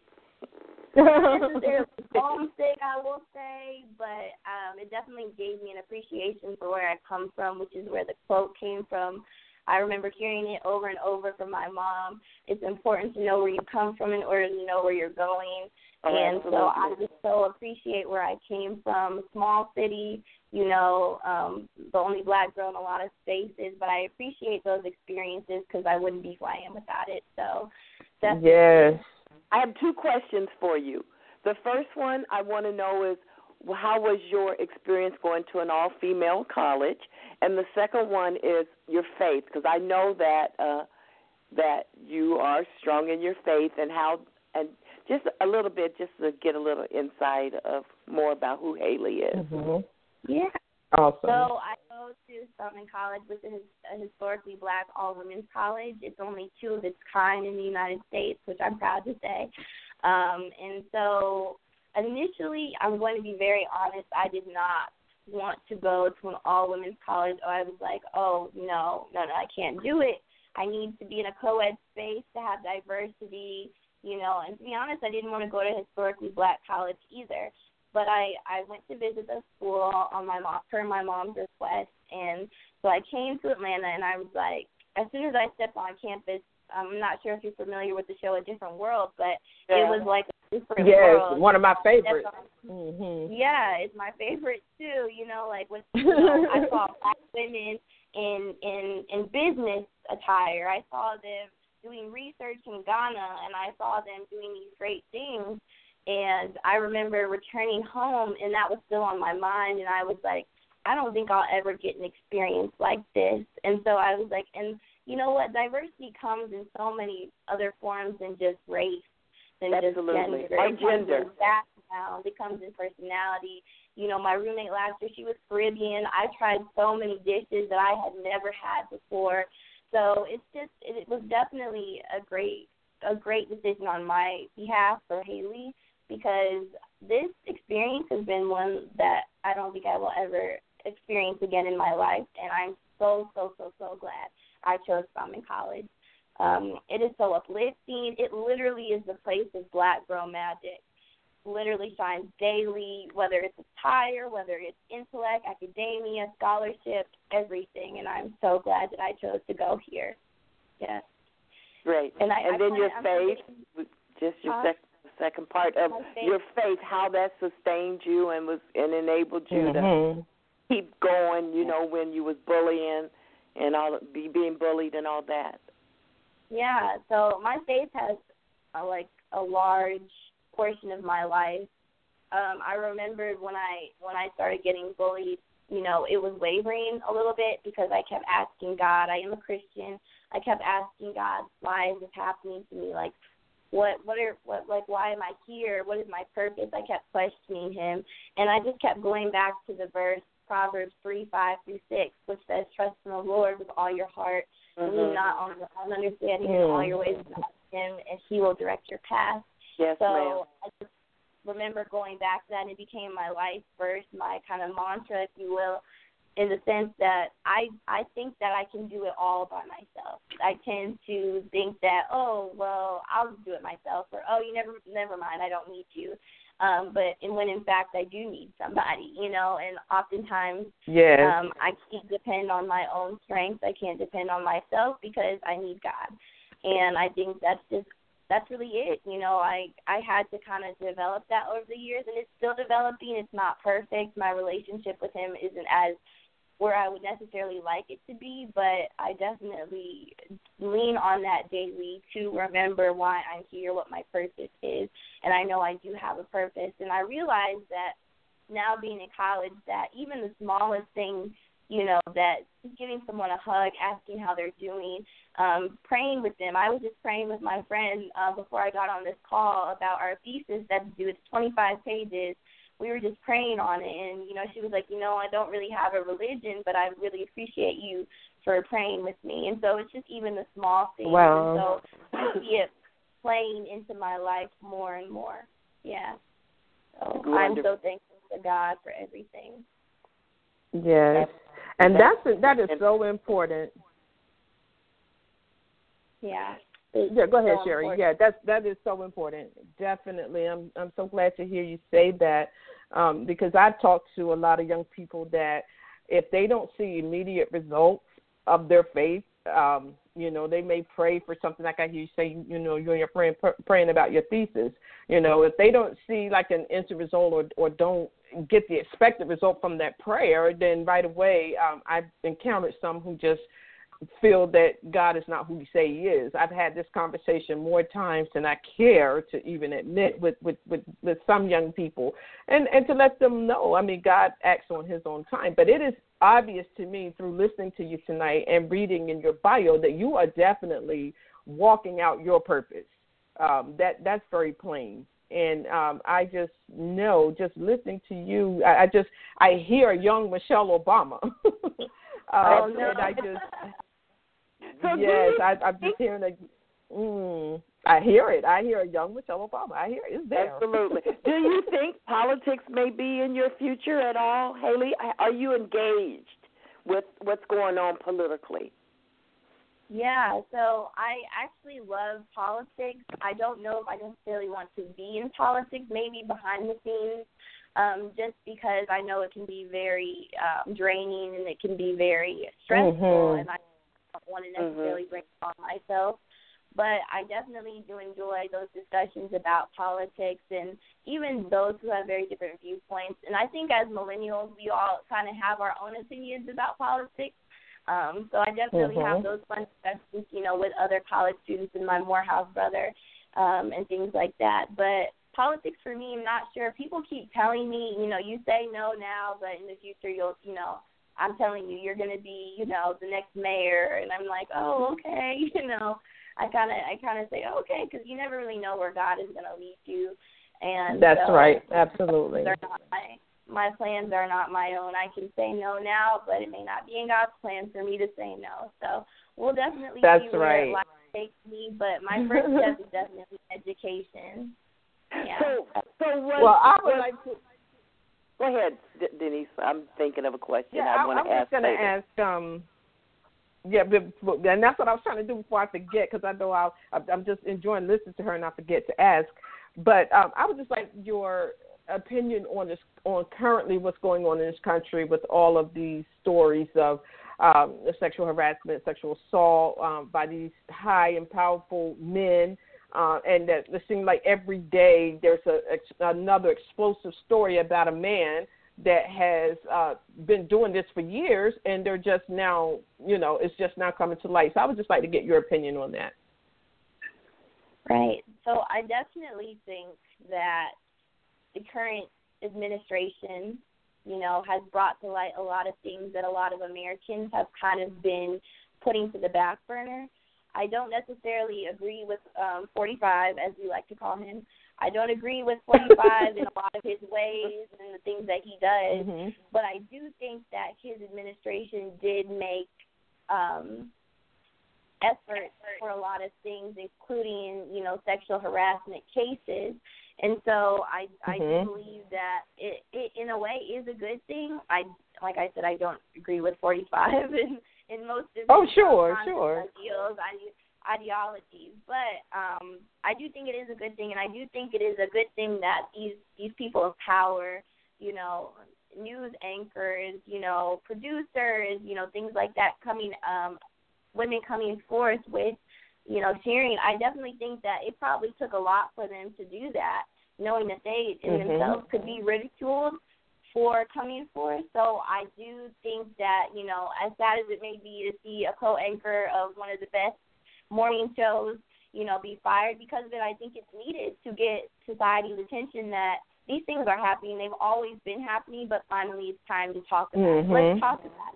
Speaker 4: necessarily homesick, I will say, but um, it definitely gave me an appreciation for where I come from, which is where the quote came from. I remember hearing it over and over from my mom. It's important to know where you come from in order to know where you're going.
Speaker 3: Oh,
Speaker 4: and
Speaker 3: absolutely.
Speaker 4: so I just so appreciate where I came from, a small city, you know, um, the only black girl in a lot of spaces, but I appreciate those experiences because I wouldn't be who I am without it. So that's
Speaker 2: yes.
Speaker 3: I have two questions for you. The first one I want to know is, how was your experience going to an all-female college? And the second one is your faith, because I know that uh, that you are strong in your faith, and how, and just a little bit, just to get a little insight of more about who Haley is.
Speaker 2: Mm-hmm.
Speaker 4: Yeah.
Speaker 2: Awesome.
Speaker 4: So I go to Spelman College, which is a historically black all-women's college. It's only two of its kind in the United States, which I'm proud to say. Um, and so initially, I'm going to be very honest, I did not want to go to an all-women's college. I was like, oh, no, no, no, I can't do it. I need to be in a co-ed space to have diversity, you know. And to be honest, I didn't want to go to a historically black college either. But I, I went to visit the school on my mom, per my mom's request. And so I came to Atlanta, and I was like, as soon as I stepped on campus, I'm not sure if you're familiar with the show A Different World, but
Speaker 3: yeah.
Speaker 4: it was like a different
Speaker 2: yes,
Speaker 4: world.
Speaker 2: Yes, one of my favorites.
Speaker 4: Mm-hmm. Yeah, it's my favorite too. You know, like with you know, I saw black women in in in business attire. I saw them doing research in Ghana, and I saw them doing these great things. And I remember returning home, and that was still on my mind. And I was like, I don't think I'll ever get an experience like this. And so I was like, and you know what? Diversity comes in so many other forms than just race, than
Speaker 3: Absolutely.
Speaker 4: just gender.
Speaker 3: Or
Speaker 4: it
Speaker 3: gender.
Speaker 4: Comes in background. It comes in personality. You know, my roommate last year, she was Caribbean. I tried so many dishes that I had never had before. So it's just, it, it was definitely a great, a great decision on my behalf for Haley, because this experience has been one that I don't think I will ever experience again in my life, and I'm so, so, so, so glad I chose Spelman College. Um, it is so uplifting. It literally is the place of black girl magic. Literally shines daily, whether it's attire, whether it's intellect, academia, scholarship, everything, and I'm so glad that I chose to go here. Yes.
Speaker 3: Great.
Speaker 4: And, I,
Speaker 3: and
Speaker 4: I
Speaker 3: then
Speaker 4: plan,
Speaker 3: your
Speaker 4: I'm
Speaker 3: faith,
Speaker 4: thinking,
Speaker 3: just your
Speaker 4: huh?
Speaker 3: second. Second part of
Speaker 4: faith.
Speaker 3: your faith, how that sustained you and was and enabled you
Speaker 2: mm-hmm.
Speaker 3: to keep going, you know, when you was bullying and all be being bullied and all that.
Speaker 4: Yeah, so my faith has uh, like a large portion of my life. Um, I remembered when I when I started getting bullied, you know, it was wavering a little bit because I kept asking God. I am a Christian. I kept asking God, why is this happening to me? Like, What, what are, what, like, why am I here? What is my purpose? I kept questioning him, and I just kept going back to the verse, Proverbs three, five through six, which says, trust in the Lord with all your heart,
Speaker 3: mm-hmm.
Speaker 4: lean not on your own understanding,
Speaker 2: mm.
Speaker 4: in all your ways acknowledge him, and he will direct your path.
Speaker 3: Yes,
Speaker 4: so
Speaker 3: ma'am.
Speaker 4: I just remember going back to that, and it became my life verse, my kind of mantra, if you will, in the sense that I I think that I can do it all by myself. I tend to think that, oh, well, I'll just do it myself, or, oh, you never never mind, I don't need you. Um, but and when, in fact, I do need somebody, you know, and oftentimes
Speaker 2: yes.
Speaker 4: um, I can't depend on my own strength. I can't depend on myself because I need God. And I think that's just, that's really it. You know, I, I had to kind of develop that over the years, and it's still developing. It's not perfect. My relationship with him isn't as where I would necessarily like it to be, but I definitely lean on that daily to remember why I'm here, what my purpose is, and I know I do have a purpose. And I realize that now being in college, that even the smallest thing you know, that just giving someone a hug, asking how they're doing, um, praying with them. I was just praying with my friend uh, before I got on this call about our thesis that's due. It's twenty-five pages. We were just praying on it, and, you know, she was like, you know, I don't really have a religion, but I really appreciate you for praying with me. And so it's just even the small things.
Speaker 2: Wow.
Speaker 4: And so I see it playing into my life more and more. Yeah. So I'm so thankful to God for everything.
Speaker 2: Yes. And that's that is so important.
Speaker 4: Yeah.
Speaker 2: Yeah, go ahead,
Speaker 4: so
Speaker 2: Sherry.
Speaker 4: important.
Speaker 2: Yeah, that's that is so important. Definitely, I'm I'm so glad to hear you say that um, because I've talked to a lot of young people that if they don't see immediate results of their faith, um, you know, they may pray for something like I hear you say. You know, you and your friend pr- praying about your thesis. You know, if they don't see like an instant result or or don't get the expected result from that prayer, then right away um, I've encountered some who just feel that God is not who you say he is. I've had this conversation more times than I care to even admit with, with, with, with some young people and, and to let them know, I mean, God acts on his own time. But it is obvious to me through listening to you tonight and reading in your bio that you are definitely walking out your purpose. Um, that that's very plain. And um, I just know, just listening to you, I, I just, I hear a young Michelle Obama. uh,
Speaker 4: oh, no.
Speaker 2: And I just...
Speaker 3: So
Speaker 2: yes, I, I'm just hearing a. Mm, I hear it. I hear a young Michelle Obama. I hear it. It's there.
Speaker 3: Absolutely. Do you think politics may be in your future at all, Haley? Are you engaged with what's going on politically?
Speaker 4: Yeah, so I actually love politics. I don't know if I necessarily want to be in politics, maybe behind the scenes, um, just because I know it can be very um, draining and it can be very stressful,
Speaker 2: mm-hmm.
Speaker 4: and I don't want to necessarily mm-hmm. bring it on myself. But I definitely do enjoy those discussions about politics and even those who have very different viewpoints. And I think as millennials, we all kind of have our own opinions about politics. Um, so I definitely
Speaker 2: mm-hmm.
Speaker 4: have those fun discussions, you know, with other college students and my Morehouse brother um, and things like that. But politics for me, I'm not sure. People keep telling me, you know, you say no now, but in the future you'll, you know, I'm telling you, you're going to be, you know, the next mayor. And I'm like, oh, okay, you know. I kind of I kind of say, okay, because you never really know where God is going to lead you. And
Speaker 2: that's
Speaker 4: so,
Speaker 2: right, absolutely.
Speaker 4: They're not my, my plans are not my own. I can say no now, but it may not be in God's plan for me to say no. So we'll definitely
Speaker 2: that's
Speaker 4: see
Speaker 2: right.
Speaker 4: where life takes me. But my first step is definitely education. Yeah.
Speaker 3: So, so what?
Speaker 2: Well, I would
Speaker 3: what,
Speaker 2: like to.
Speaker 3: Go ahead, D- Denise. I'm thinking of a question
Speaker 2: Yeah,
Speaker 3: I want to ask.
Speaker 2: I'm just going to ask. Um, Yeah, but, and that's what I was trying to do before I forget, because I know I'll, I'm just enjoying listening to her and I forget to ask. But um, I would just like your opinion on this, on currently what's going on in this country with all of these stories of um, sexual harassment, sexual assault um, by these high and powerful men, uh, and that it seems like every day there's a, a, another explosive story about a man that has uh, been doing this for years, and they're just now, you know, it's just now coming to light. So I would just like to get your opinion on that.
Speaker 4: Right. So I definitely think that the current administration, you know, has brought to light a lot of things that a lot of Americans have kind of been putting to the back burner. I don't necessarily agree with um, forty-five, as we like to call him. I don't agree with forty-five in a lot of his ways and the things that he does,
Speaker 2: mm-hmm.
Speaker 4: but I do think that his administration did make um, efforts for a lot of things, including, you know, sexual harassment cases. And so I, I
Speaker 2: mm-hmm.
Speaker 4: do believe that it, it, in a way, is a good thing. I, like I said, I don't agree with forty-five in, in most of
Speaker 2: oh,
Speaker 4: his
Speaker 2: sure, sure.
Speaker 4: ideals. I, ideologies, but um, I do think it is a good thing, and I do think it is a good thing that these these people of power, you know, news anchors, you know, producers, you know, things like that, coming, um, women coming forth with, you know, cheering. I definitely think that it probably took a lot for them to do that, knowing that they in
Speaker 2: mm-hmm.
Speaker 4: themselves could be ridiculed for coming forth. So I do think that, you know, as sad as it may be to see a co-anchor of one of the best morning shows, you know, be fired because of it, I think it's needed to get society's attention that these things are happening. They've always been happening, but finally it's time to talk about
Speaker 2: mm-hmm.
Speaker 4: it. Let's talk about it.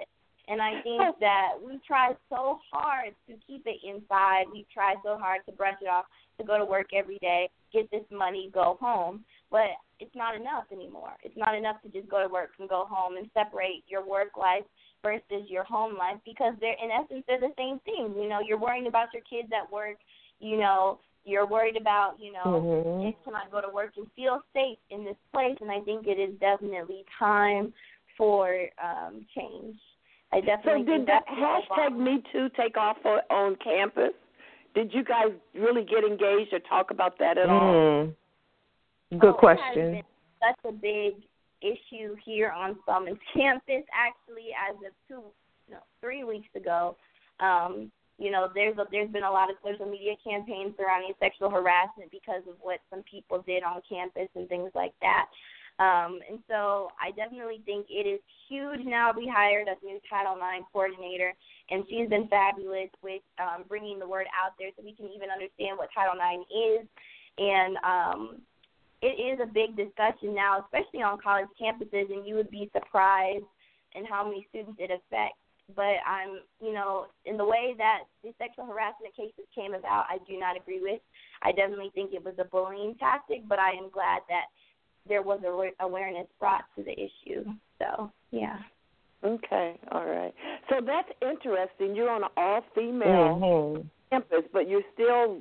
Speaker 4: And I think that we try so hard to keep it inside. We try so hard to brush it off, to go to work every day, get this money, go home. But it's not enough anymore. It's not enough to just go to work and go home and separate your work life versus your home life, because they're, in essence, they're the same thing. You know, you're worrying about your kids at work. You know, you're worried about, you know,
Speaker 2: mm-hmm.
Speaker 4: can I go to work and feel safe in this place? And I think it is definitely time for um, change. I definitely
Speaker 3: so did that hashtag Me Too take off on campus? Did you guys really get engaged or talk about that at all?
Speaker 2: Mm. Good
Speaker 4: oh,
Speaker 2: question.
Speaker 4: It has been such a big issue here on Spelman's campus. Actually, as of two, no, three weeks ago, um, you know, there's a, there's been a lot of social media campaigns surrounding sexual harassment because of what some people did on campus and things like that. Um, and so I definitely think it is huge now. We hired a new Title nine coordinator, and she's been fabulous with um, bringing the word out there so we can even understand what Title nine is. And um, it is a big discussion now, especially on college campuses, and you would be surprised in how many students it affects. But I'm, you know, in the way that the sexual harassment cases came about, I do not agree with. I definitely think it was a bullying tactic, but I am glad that there was a awareness brought to the issue. So, yeah.
Speaker 3: Okay, all right. So that's interesting. You're on an all-female
Speaker 2: mm-hmm.
Speaker 3: campus, but you're still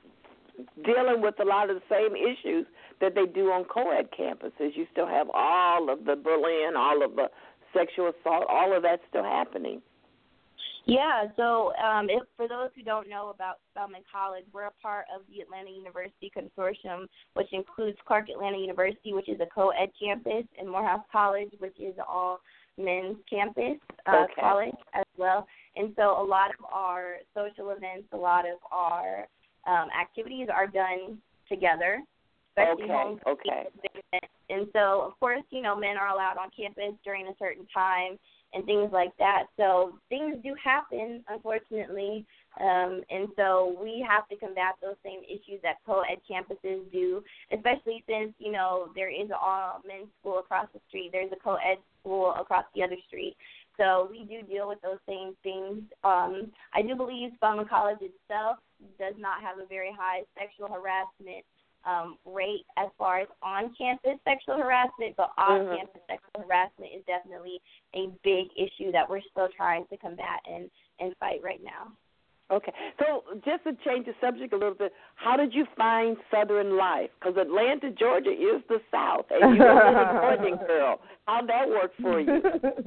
Speaker 3: dealing with a lot of the same issues that they do on co-ed campuses. You still have all of the bullying, all of the sexual assault, all of that's still happening.
Speaker 4: Yeah, so um, if, for those who don't know about Spelman College, we're a part of the Atlanta University Consortium, which includes Clark Atlanta University, which is a co-ed campus, and Morehouse College, which is an all-men's campus uh,
Speaker 3: okay.
Speaker 4: college as well. And so a lot of our social events, a lot of our um, activities are done together, especially
Speaker 3: okay.
Speaker 4: home
Speaker 3: okay.
Speaker 4: events. And so, of course, you know, men are allowed on campus during a certain time and things like that. So things do happen, unfortunately, um, and so we have to combat those same issues that co-ed campuses do, especially since, you know, there is an all-men's school across the street. There's a co-ed school across the other street. So we do deal with those same things. Um, I do believe Spelman College itself does not have a very high sexual harassment Um, rate as far as on-campus sexual harassment, but off-campus mm-hmm. sexual harassment is definitely a big issue that we're still trying to combat and, and fight right now.
Speaker 3: Okay. So just to change the subject a little bit, how did you find Southern life? Because Atlanta, Georgia is the South, and you're a little Northern girl. How'd that work for you?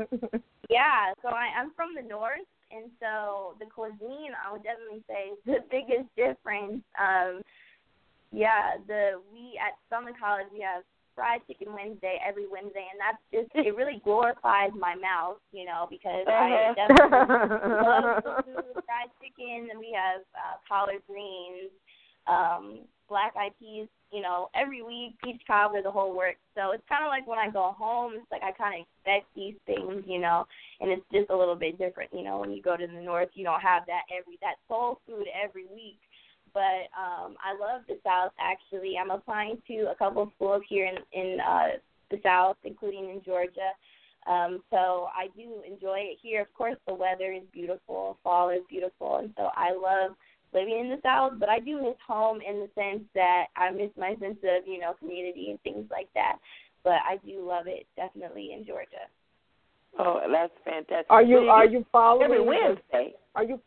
Speaker 4: Yeah, so I, I'm from the North, and so the cuisine, I would definitely say, is the biggest difference. Um Yeah, the we at Spelman College, we have fried chicken Wednesday every Wednesday, and that's just, it really glorifies my mouth, you know, because uh-huh. I definitely love the food, fried chicken, and we have uh, collard greens, um, black eyed peas, you know, every week, peach cobbler, the whole works. So it's kind of like when I go home, it's like I kind of expect these things, you know, and it's just a little bit different, you know, when you go to the North, you don't have that every, that soul food every week. But um, I love the South, actually. I'm applying to a couple of schools here in, in uh, the South, including in Georgia. Um, so I do enjoy it here. Of course, the weather is beautiful. Fall is beautiful. And so I love living in the South. But I do miss home in the sense that I miss my sense of, you know, community and things like that. But I do love it, definitely, in Georgia.
Speaker 3: Oh, that's fantastic.
Speaker 2: Are you, are you following?
Speaker 3: Every Wednesday.
Speaker 2: Are you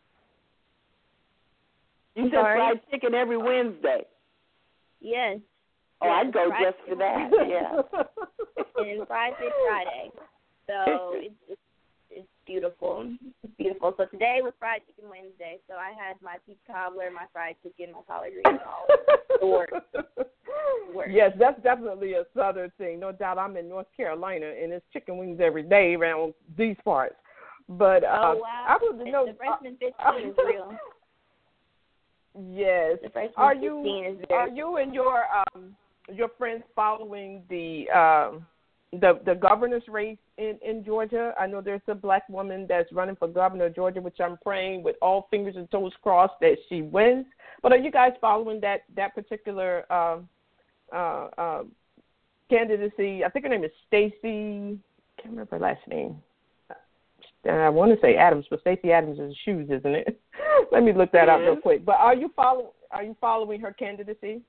Speaker 3: You said
Speaker 4: Sorry?
Speaker 3: fried chicken every Wednesday.
Speaker 4: Yes.
Speaker 3: Oh,
Speaker 4: yes,
Speaker 3: I'd go
Speaker 4: fried
Speaker 3: just for that. Yeah.
Speaker 4: And Friday, Friday. So it's, it's it's beautiful. It's beautiful. So today was Fried Chicken Wednesday. So I had my peach cobbler, my fried chicken, my collard greens, all the work. work.
Speaker 2: Yes, that's definitely a Southern thing. No doubt. I'm in North Carolina, and it's chicken wings every day around these parts. But uh,
Speaker 4: oh wow,
Speaker 2: I would know.
Speaker 4: The freshman fifteen is real.
Speaker 2: Yes. Are you are you and your um your friends following the um the the governor's race in, in Georgia? I know there's a black woman that's running for governor of Georgia, which I'm praying with all fingers and toes crossed that she wins. But are you guys following that that particular uh, uh, uh, candidacy? I think her name is Stacey. I can't remember her last name. and I want to say Adams, but Stacey Adams is shoes, isn't it? Let me look that up real quick. But are you follow? Are you following her candidacy?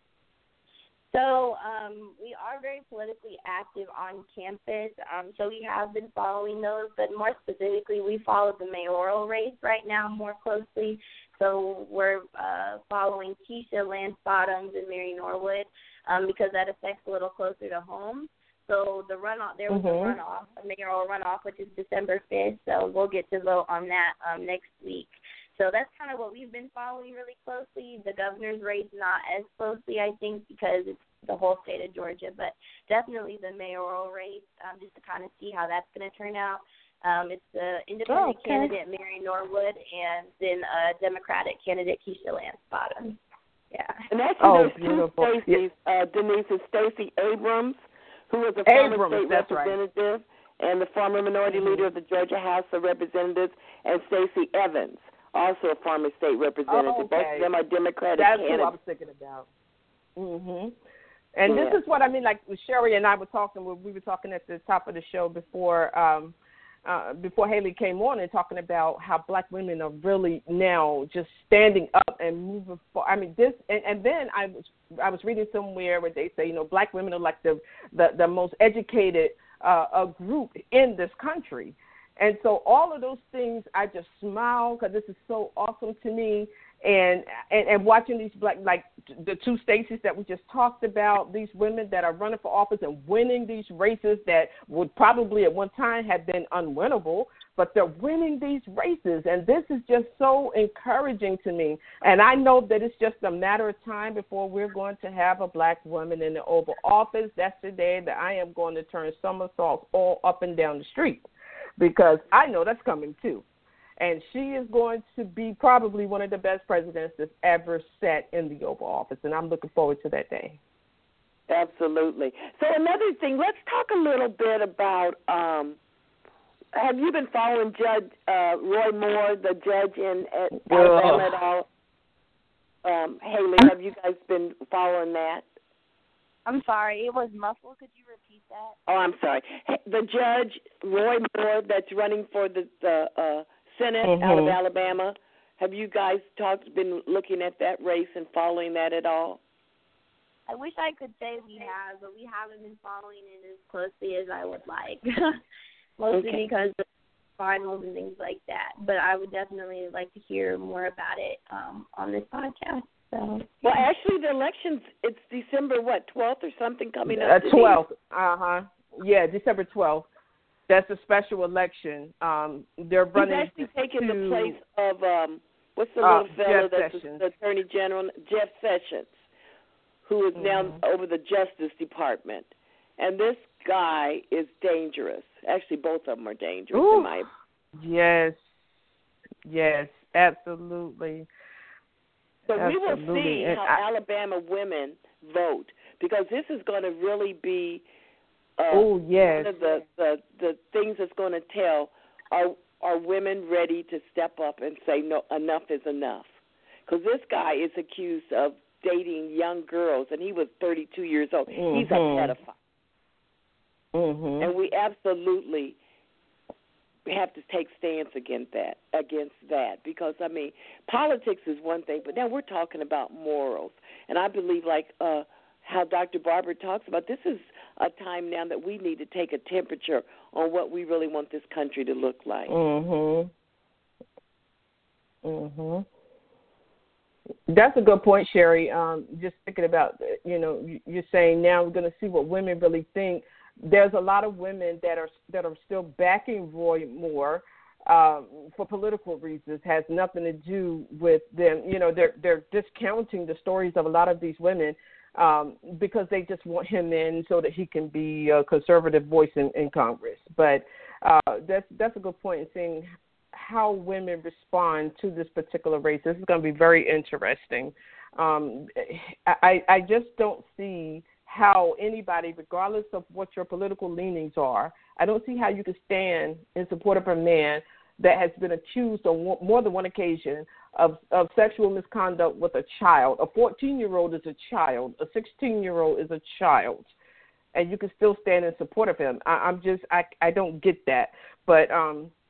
Speaker 4: So um, we are very politically active on campus. Um, so we have been following those, but more specifically, we follow the mayoral race right now more closely. So we're uh, following Keisha Lance Bottoms and Mary Norwood um, because that affects a little closer to home. So the runoff, there was mm-hmm. a runoff, a mayoral runoff, which is December fifth. So we'll get to vote on that um, next week. So that's kind of what we've been following really closely. The governor's race not as closely, I think, because it's the whole state of Georgia, but definitely the mayoral race, um, just to kind of see how that's going to turn out. Um, it's the independent
Speaker 2: oh, okay.
Speaker 4: candidate, Mary Norwood, and then a Democratic candidate, Keisha Lance Bottoms. Yeah.
Speaker 3: And actually,
Speaker 2: oh,
Speaker 3: there's
Speaker 2: beautiful.
Speaker 3: two Stacey's, uh, Denise, is Stacey Abrams, who was a
Speaker 2: Abrams,
Speaker 3: former state representative
Speaker 2: right.
Speaker 3: and the former minority
Speaker 2: mm-hmm.
Speaker 3: leader of the Georgia House of Representatives, and Stacey Evans, also a former state representative.
Speaker 2: Oh, okay.
Speaker 3: Both of them are Democratic
Speaker 2: That's
Speaker 3: candidates.
Speaker 2: That's who I was thinking about. Mm-hmm. And
Speaker 3: yeah.
Speaker 2: this is what I mean, like Sherry and I were talking, we were talking at the top of the show before um, uh, before Haley came on and talking about how black women are really now just standing up and moving forward. I mean, this, and, and then I was I was reading somewhere where they say, you know, black women are like the, the, the most educated uh, a group in this country. And so all of those things, I just smile because this is so awesome to me. And, and and watching these black, like the two Stacys that we just talked about, these women that are running for office and winning these races that would probably at one time have been unwinnable, but they're winning these races. And this is just so encouraging to me. And I know that it's just a matter of time before we're going to have a black woman in the Oval Office. That's the day that I am going to turn somersaults all up and down the street, because I know that's coming too. And she is going to be probably one of the best presidents that's ever sat in the Oval Office, and I'm looking forward to that day.
Speaker 3: Absolutely. So another thing, let's talk a little bit about, um, have you been following Judge uh, Roy Moore, the judge in at Alabama at all? Um, Haley, have you guys been following that?
Speaker 4: I'm sorry, it was muffled. Could you repeat that?
Speaker 3: Oh, I'm sorry. The judge, Roy Moore, that's running for the, the uh, Senate
Speaker 2: mm-hmm.
Speaker 3: out of Alabama. Have you guys talked, been looking at that race and following that at all?
Speaker 4: I wish I could say we have, but we haven't been following it as closely as I would like, mostly
Speaker 3: okay.
Speaker 4: because of finals and things like that. But I would definitely like to hear more about it um, on this podcast. So.
Speaker 3: Well, actually, the election's, it's December, what, twelfth or something coming up?
Speaker 2: Uh, twelfth, uh-huh. Yeah, December twelfth. That's a special election. Um, they're running.
Speaker 3: He's actually taking
Speaker 2: to,
Speaker 3: the place of um, what's the
Speaker 2: uh,
Speaker 3: little fellow
Speaker 2: Jeff
Speaker 3: that's
Speaker 2: Sessions.
Speaker 3: the Attorney General, Jeff Sessions, who is
Speaker 2: mm-hmm.
Speaker 3: now over the Justice Department. And this guy is dangerous. Actually, both of them are dangerous.
Speaker 2: Ooh.
Speaker 3: In my
Speaker 2: yes, yes, absolutely.
Speaker 3: So
Speaker 2: absolutely.
Speaker 3: we will see
Speaker 2: and
Speaker 3: how
Speaker 2: I,
Speaker 3: Alabama women vote, because this is going to really be. Uh,
Speaker 2: oh yes.
Speaker 3: One of the, the, the things that's going to tell, are are women ready to step up and say no, enough is enough? Because this guy is accused of dating young girls, and he was thirty-two years old.
Speaker 2: Mm-hmm.
Speaker 3: He's a pedophile.
Speaker 2: Mm-hmm.
Speaker 3: And we absolutely have to take stance against that, against that, because, I mean, politics is one thing, but now we're talking about morals. And I believe, like uh, how Doctor Barber talks about, this is a time now that we need to take a temperature on what we really want this country to look like.
Speaker 2: Mhm. Mhm. That's a good point, Sherry. Um, just thinking about, you know, you're saying now we're going to see what women really think. There's a lot of women that are that are still backing Roy Moore um, for political reasons. Has nothing to do with them. You know, they're they're discounting the stories of a lot of these women. Um, because they just want him in so that he can be a conservative voice in, in Congress. But uh, that's that's a good point in seeing how women respond to this particular race. This is going to be very interesting. Um, I, I just don't see how anybody, regardless of what your political leanings are, I don't see how you can stand in support of a man that has been accused on more than one occasion of, of sexual misconduct with a child. A fourteen-year-old is a child. A sixteen-year-old is a child. And you can still stand in support of him. I, I'm just, I, I don't get that. But um,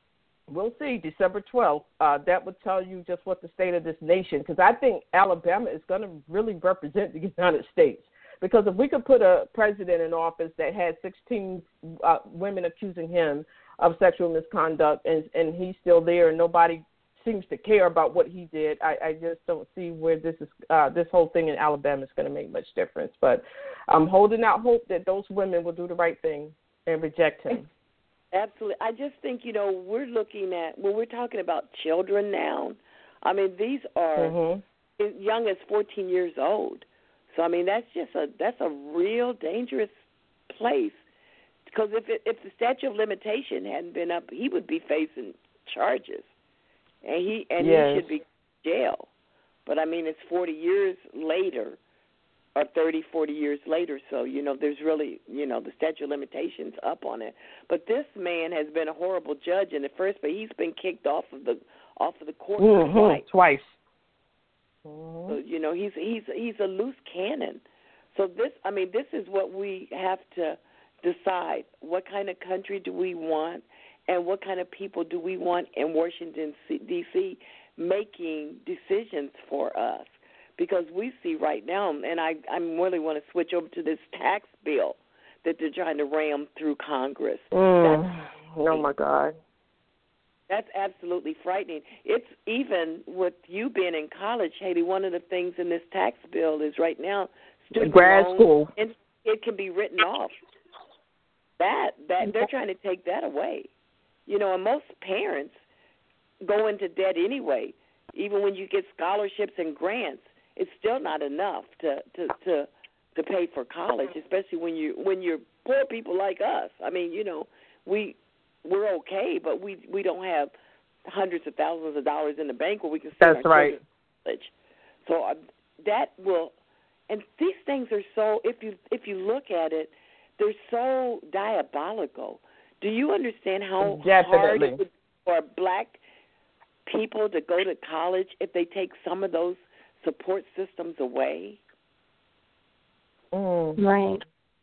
Speaker 2: we'll see, December twelfth. Uh, that would tell you just what the state of this nation, because I think Alabama is going to really represent the United States. Because if we could put a president in office that had sixteen uh, women accusing him of sexual misconduct, and, and he's still there and nobody seems to care about what he did, I, I just don't see where this is. Uh, this whole thing in Alabama is going to make much difference. But I'm holding out hope that those women will do the right thing and reject him.
Speaker 3: Absolutely. I just think, you know, we're looking at, when we're talking about children now, I mean, these are
Speaker 2: mm-hmm.
Speaker 3: as young as fourteen years old. So, I mean, that's just a, that's a real dangerous place. Because if it, if the statute of limitation hadn't been up, he would be facing charges. And he and
Speaker 2: yes.
Speaker 3: he should be in jail. But, I mean, it's forty years later, or thirty, forty years later. So, you know, there's really, you know, the statute of limitations up on it. But this man has been a horrible judge in the first, but he's been kicked off of the off of the court
Speaker 2: mm-hmm.
Speaker 3: twice.
Speaker 2: Twice.
Speaker 3: Mm-hmm. So, you know, he's he's he's a loose cannon. So this, I mean, this is what we have to decide. What kind of country do we want, and what kind of people do we want in Washington, D C, making decisions for us? Because we see right now, and I, I really want to switch over to this tax bill that they're trying to ram through Congress.
Speaker 2: Mm. Oh, my God.
Speaker 3: That's absolutely frightening. It's even with you being in college, Haley, one of the things in this tax bill is right now student
Speaker 2: grad
Speaker 3: loans,
Speaker 2: school.
Speaker 3: and it can be written off. That that they're trying to take that away. You know, and most parents go into debt anyway. Even when you get scholarships and grants, it's still not enough to to to, to pay for college, especially when you when you're poor people like us. I mean, you know, we we're okay, but we we don't have hundreds of thousands of dollars in the bank where we can send
Speaker 2: That's
Speaker 3: our
Speaker 2: right.
Speaker 3: children to college. So uh, that will, and these things are so. If you if you look at it, they're so diabolical. Do you understand how
Speaker 2: Definitely.
Speaker 3: hard it would be for black people to go to college if they take some of those support systems away?
Speaker 2: Mm.
Speaker 4: Right.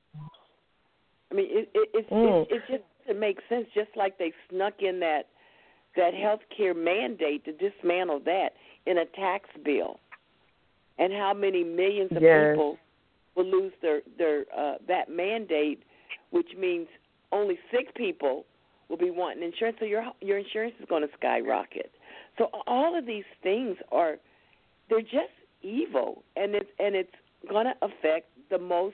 Speaker 3: I mean, it it, it,
Speaker 2: mm.
Speaker 3: it it just doesn't make sense. Just like they snuck in that that health care mandate to dismantle that in a tax bill, and how many millions of
Speaker 2: yes.
Speaker 3: people will lose their their uh, that mandate, which means only sick people will be wanting insurance. So your your insurance is going to skyrocket. So all of these things are, they're just evil, and it's and it's going to affect the most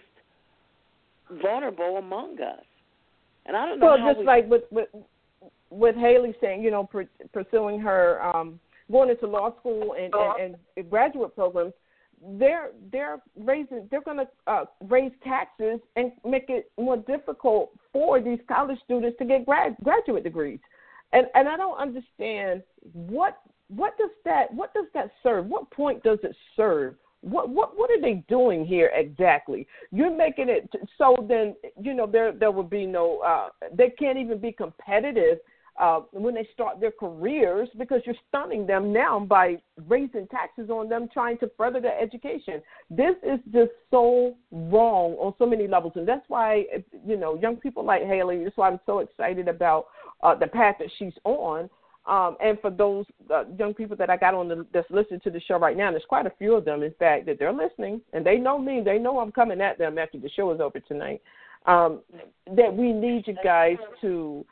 Speaker 3: vulnerable among us. And I don't know
Speaker 2: well,
Speaker 3: how
Speaker 2: just
Speaker 3: we,
Speaker 2: like with, with with Haley saying, you know, per, pursuing her um, going into law school and, and, and graduate programs, they're they're raising they're going to uh, raise taxes and make it more difficult for these college students to get grad, graduate degrees. And and I don't understand what what does that what does that serve? What point does it serve? What what what are they doing here exactly? You're making it so then, you know, there there will be no uh, they can't even be competitive uh, when they start their careers, because you're stunning them now by raising taxes on them, trying to further their education. This is just so wrong on so many levels, and that's why, you know, young people like Haley, that's why I'm so excited about uh, the path that she's on. Um, and for those uh, young people that I got on the, that's listening to the show right now, and there's quite a few of them, in fact, that they're listening, and they know me. They know I'm coming at them after the show is over tonight, um, that we need you guys to,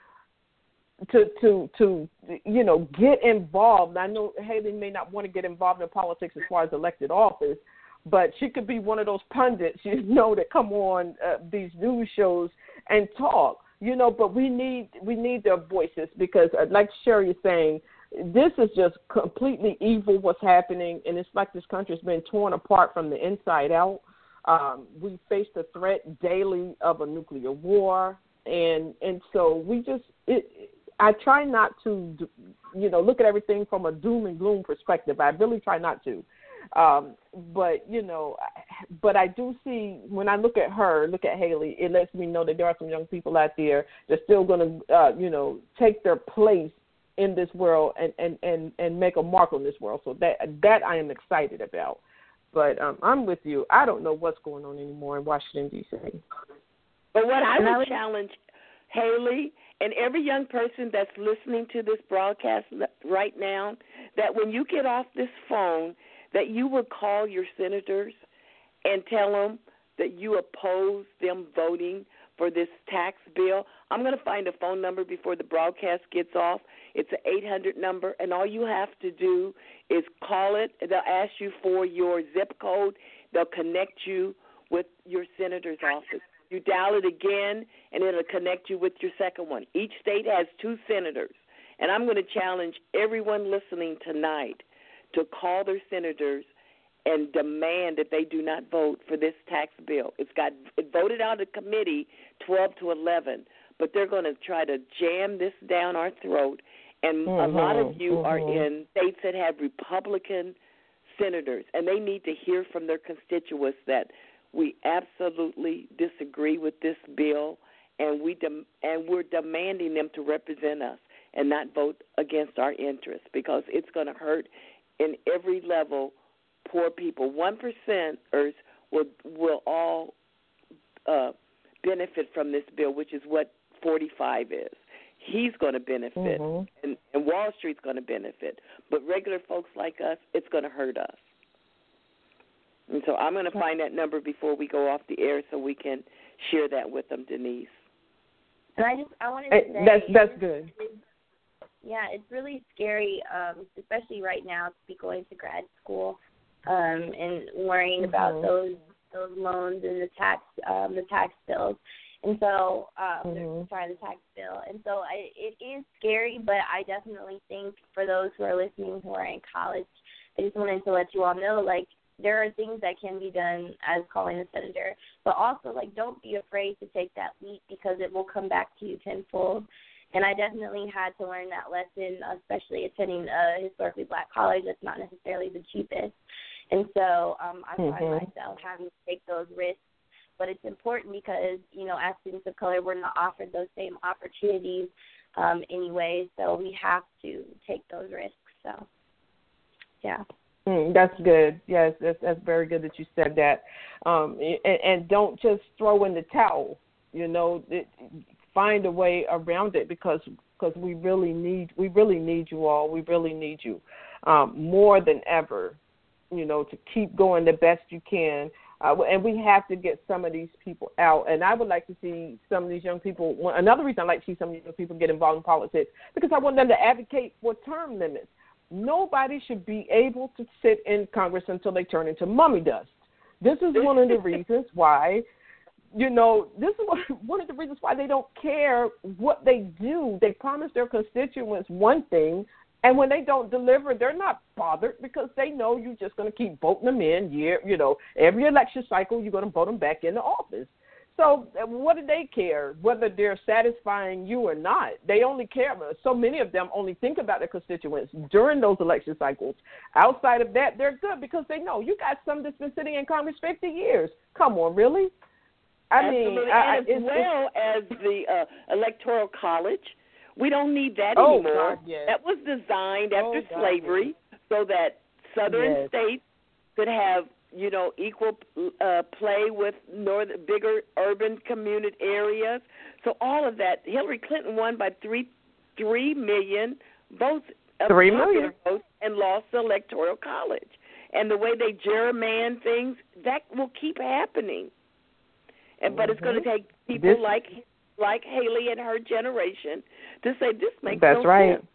Speaker 2: to, to, to, you know, get involved. I know Haley may not want to get involved in politics as far as elected office, but she could be one of those pundits, you know, that come on uh, these news shows and talk. You know, but we need we need their voices, because, uh, like Sherry is saying, this is just completely evil what's happening, and it's like this country's been torn apart from the inside out. Um, we face the threat daily of a nuclear war, and and so we just it, I try not to, you know, look at everything from a doom and gloom perspective. I really try not to. Um, but, you know, but I do see, when I look at her, look at Haley, it lets me know that there are some young people out there that's still going to, uh, you know, take their place in this world and, and, and, and make a mark on this world. So that that I am excited about. But um, I'm with you. I don't know what's going on anymore in Washington, D C.
Speaker 3: But what I would challenge, Haley, and every young person that's listening to this broadcast right now, that when you get off this phone, that you will call your senators and tell them that you oppose them voting for this tax bill. I'm going to find a phone number before the broadcast gets off. It's an eight hundred number, and all you have to do is call it. They'll ask you for your zip code. They'll connect you with your senator's office. You dial it again, and it'll connect you with your second one. Each state has two senators, and I'm going to challenge everyone listening tonight to call their senators and demand that they do not vote for this tax bill. It's got it voted out of committee twelve to eleven, but they're going to try to jam this down our throat. And mm-hmm, a lot of you mm-hmm. are in states that have Republican senators, and they need to hear from their constituents that we absolutely disagree with this bill, and we dem- and we're demanding them to represent us and not vote against our interests, because it's going to hurt in every level. Poor people, one percenters will will all uh, benefit from this bill, which is what forty-five is. He's going to benefit, mm-hmm. and, and Wall Street's going to benefit. But regular folks like us, it's going to hurt us. And so I'm going to find that number before we go off the air so we can share that with them, Denise.
Speaker 4: And I just I wanted to say
Speaker 2: that's that's good.
Speaker 4: Yeah, it's really scary, um, especially right now, to be going to grad school um, and worrying mm-hmm. about those those loans and the tax um, the tax bills. And so, um, mm-hmm. sorry, the tax bill. And so I, it is scary, but I definitely think for those who are listening who are in college, I just wanted to let you all know, like, there are things that can be done as calling a senator, but also, like, don't be afraid to take that leap, because it will come back to you tenfold. And I definitely had to learn that lesson, especially attending a historically black college that's not necessarily the cheapest. And so um, I find mm-hmm. myself having to take those risks. But it's important because, you know, as students of color, we're not offered those same opportunities um, anyway, so we have to take those risks. So, yeah.
Speaker 2: Mm, that's good. Yes, that's, that's very good that you said that. Um, and, and don't just throw in the towel. You know, it, find a way around it, because because we really need we really need you all. We really need you um, more than ever. You know, to keep going the best you can. Uh, and we have to get some of these people out. And I would like to see some of these young people. Another reason I like to see some of these young people get involved in politics, because I want them to advocate for term limits. Nobody should be able to sit in Congress until they turn into mummy dust. This is one of the reasons why, you know, this is one of the reasons why they don't care what they do. They promise their constituents one thing, and when they don't deliver, they're not bothered, because they know you're just going to keep voting them in. Year, you know, every election cycle, you're going to vote them back into office. So what do they care, whether they're satisfying you or not? They only care. So many of them only think about their constituents during those election cycles. Outside of that, they're good, because they know you got some that's been sitting in Congress fifty years. Come on, really? I
Speaker 3: Absolutely.
Speaker 2: mean,
Speaker 3: and
Speaker 2: I,
Speaker 3: as
Speaker 2: it's,
Speaker 3: well it's, as the uh, Electoral College. We don't need that
Speaker 2: oh,
Speaker 3: anymore.
Speaker 2: God, yes.
Speaker 3: That was designed after
Speaker 2: oh,
Speaker 3: slavery
Speaker 2: God, yes.
Speaker 3: so that southern
Speaker 2: yes.
Speaker 3: states could have, you know, equal uh, play with northern, bigger urban community areas. So all of that. Hillary Clinton won by three, three million votes,
Speaker 2: three million
Speaker 3: votes, and lost the Electoral College. And the way they gerrymander things, that will keep happening. And mm-hmm. but it's going to take people
Speaker 2: this,
Speaker 3: like. like Haley and her generation, to say this makes
Speaker 2: That's
Speaker 3: no
Speaker 2: right.
Speaker 3: sense.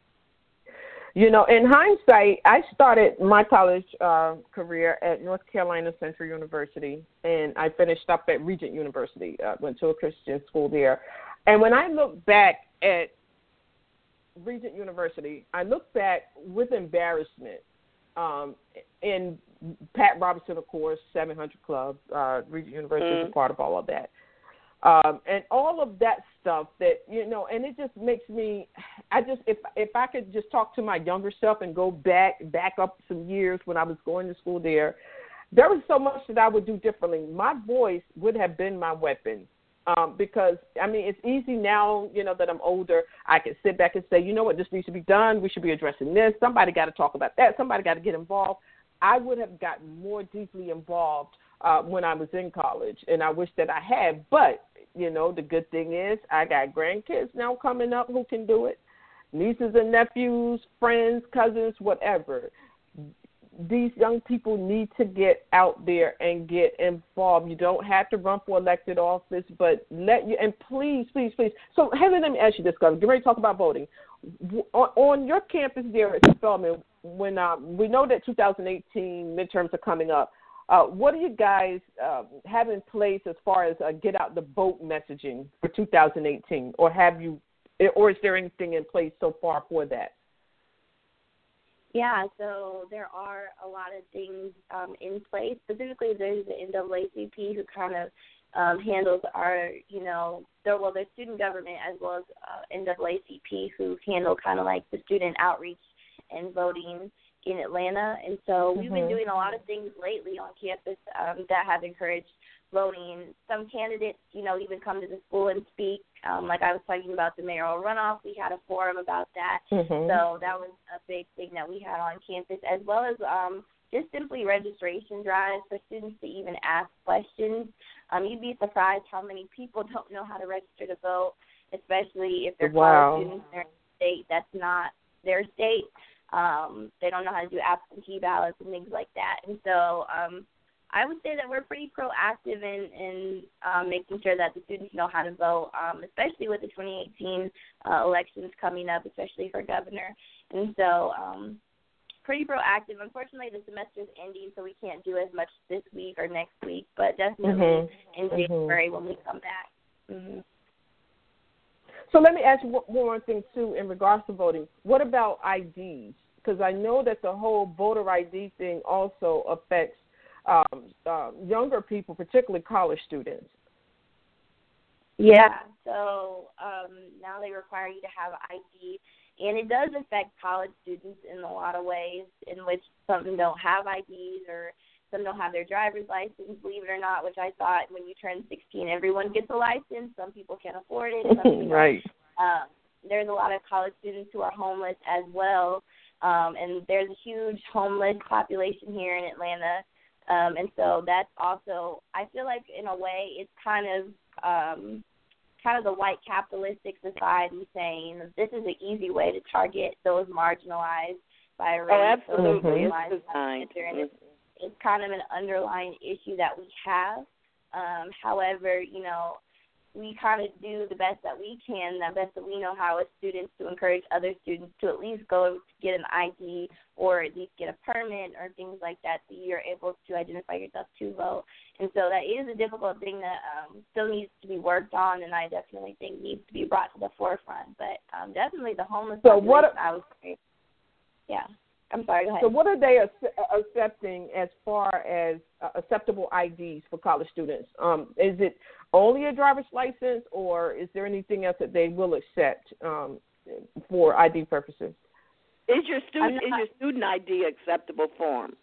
Speaker 2: You know, in hindsight, I started my college uh, career at North Carolina Central University, and I finished up at Regent University. I went to a Christian school there. And when I look back at Regent University, I look back with embarrassment. Um, and Pat Robertson, of course, seven hundred Club, uh, Regent University mm. is a part of all of that. Um, and all of that stuff that, you know, and it just makes me, I just, if if I could just talk to my younger self and go back, back up some years when I was going to school there, there was so much that I would do differently. My voice would have been my weapon um, because, I mean, it's easy now, you know, that I'm older. I can sit back and say, you know what, this needs to be done. We should be addressing this. Somebody got to talk about that. Somebody got to get involved. I would have gotten more deeply involved uh, when I was in college, and I wish that I had. But you know, the good thing is I got grandkids now coming up who can do it, nieces and nephews, friends, cousins, whatever. These young people need to get out there and get involved. You don't have to run for elected office, but let you, and please, please, please. So, Haley, let me ask you this, because get ready to talk about voting. On, on your campus there at Spelman, when uh, we know that two thousand eighteen midterms are coming up, uh, what do you guys uh, have in place as far as uh, get out the vote messaging for two thousand eighteen, or have you, or is there anything in place so far for that?
Speaker 4: Yeah, so there are a lot of things um, in place. Specifically, there's the N double A C P who kind of um, handles our, you know, their, well, their student government, as well as uh, N double A C P who handle kind of like the student outreach and voting in Atlanta. And so we've mm-hmm. been doing a lot of things lately on campus um, that have encouraged voting. Some candidates, you know, even come to the school and speak. Um, like I was talking about the mayoral runoff, we had a forum about that. Mm-hmm. So that was a big thing that we had on campus, as well as um, just simply registration drives for students to even ask questions. Um, you'd be surprised how many people don't know how to register to vote, especially if they're
Speaker 2: wow.
Speaker 4: college students in their state that's not their state. Um, they don't know how to do absentee ballots and things like that. And so um, I would say that we're pretty proactive in, in um, making sure that the students know how to vote, um, especially with the twenty eighteen uh, elections coming up, especially for governor. And so um, pretty proactive. Unfortunately, the semester is ending, so we can't do as much this week or next week, but definitely mm-hmm. in January mm-hmm. when we come back. Mm-hmm.
Speaker 2: So let me ask you one more thing, too, in regards to voting. What about I Ds? Because I know that the whole voter I D thing also affects Um, uh, younger people, particularly college students.
Speaker 4: Yeah, so um, now they require you to have I D, and it does affect college students in a lot of ways, in which some don't have I Ds or some don't have their driver's license, believe it or not, which I thought when you turn sixteen, everyone gets a license. Some people can't afford it. Some people
Speaker 2: right.
Speaker 4: Um, there's a lot of college students who are homeless as well, um, and there's a huge homeless population here in Atlanta. Um, and so that's also, I feel like in a way, it's kind of um, kind of the white capitalistic society saying this is an easy way to target those marginalized by race.
Speaker 3: Oh, absolutely.
Speaker 4: It's, it's, it's kind of an underlying issue that we have. Um, however, you know, we kind of do the best that we can, the best that we know how as students, to encourage other students to at least go get an I D or at least get a permit or things like that, so you're able to identify yourself to vote. And so that is a difficult thing that um, still needs to be worked on, and I definitely think needs to be brought to the forefront. But um, definitely the homeless
Speaker 2: so
Speaker 4: population,
Speaker 2: what,
Speaker 4: I would say, yeah. I'm sorry, go ahead.
Speaker 2: So what are they accepting as far as uh, acceptable I Ds for college students? Um, is it only a driver's license, or is there anything else that they will accept um, for I D purposes?
Speaker 3: Is your student not, is your student I D acceptable form?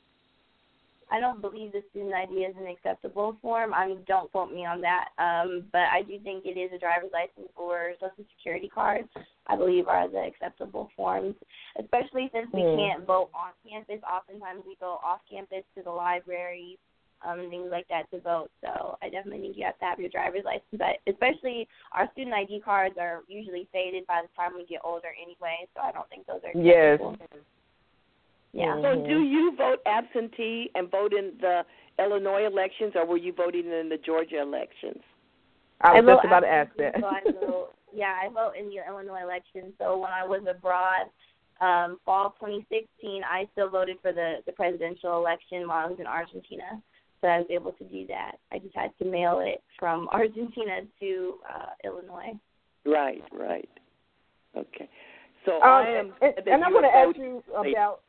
Speaker 4: I don't believe the student I D is an acceptable form. I mean, don't quote me on that. Um, but I do think it is a driver's license or Social Security card, I believe, are the acceptable forms, especially since we mm. can't vote on campus. Oftentimes we go off campus to the library um, and things like that to vote. So I definitely think you have to have your driver's license. But especially our student I D cards are usually faded by the time we get older anyway, so I don't think those are acceptable.
Speaker 2: Yes.
Speaker 4: Yeah.
Speaker 3: So do you vote absentee and vote in the Illinois elections, or were you voting in the Georgia elections?
Speaker 2: I was
Speaker 4: I
Speaker 2: just about to ask that.
Speaker 4: So I vote, yeah, I vote in the Illinois election. So when I was abroad, um, fall twenty sixteen, I still voted for the, the presidential election while I was in Argentina. So I was able to do that. I just had to mail it from Argentina to uh, Illinois.
Speaker 3: Right, right. Okay. So
Speaker 2: um,
Speaker 3: I am.
Speaker 2: And, and I'm going to ask you about.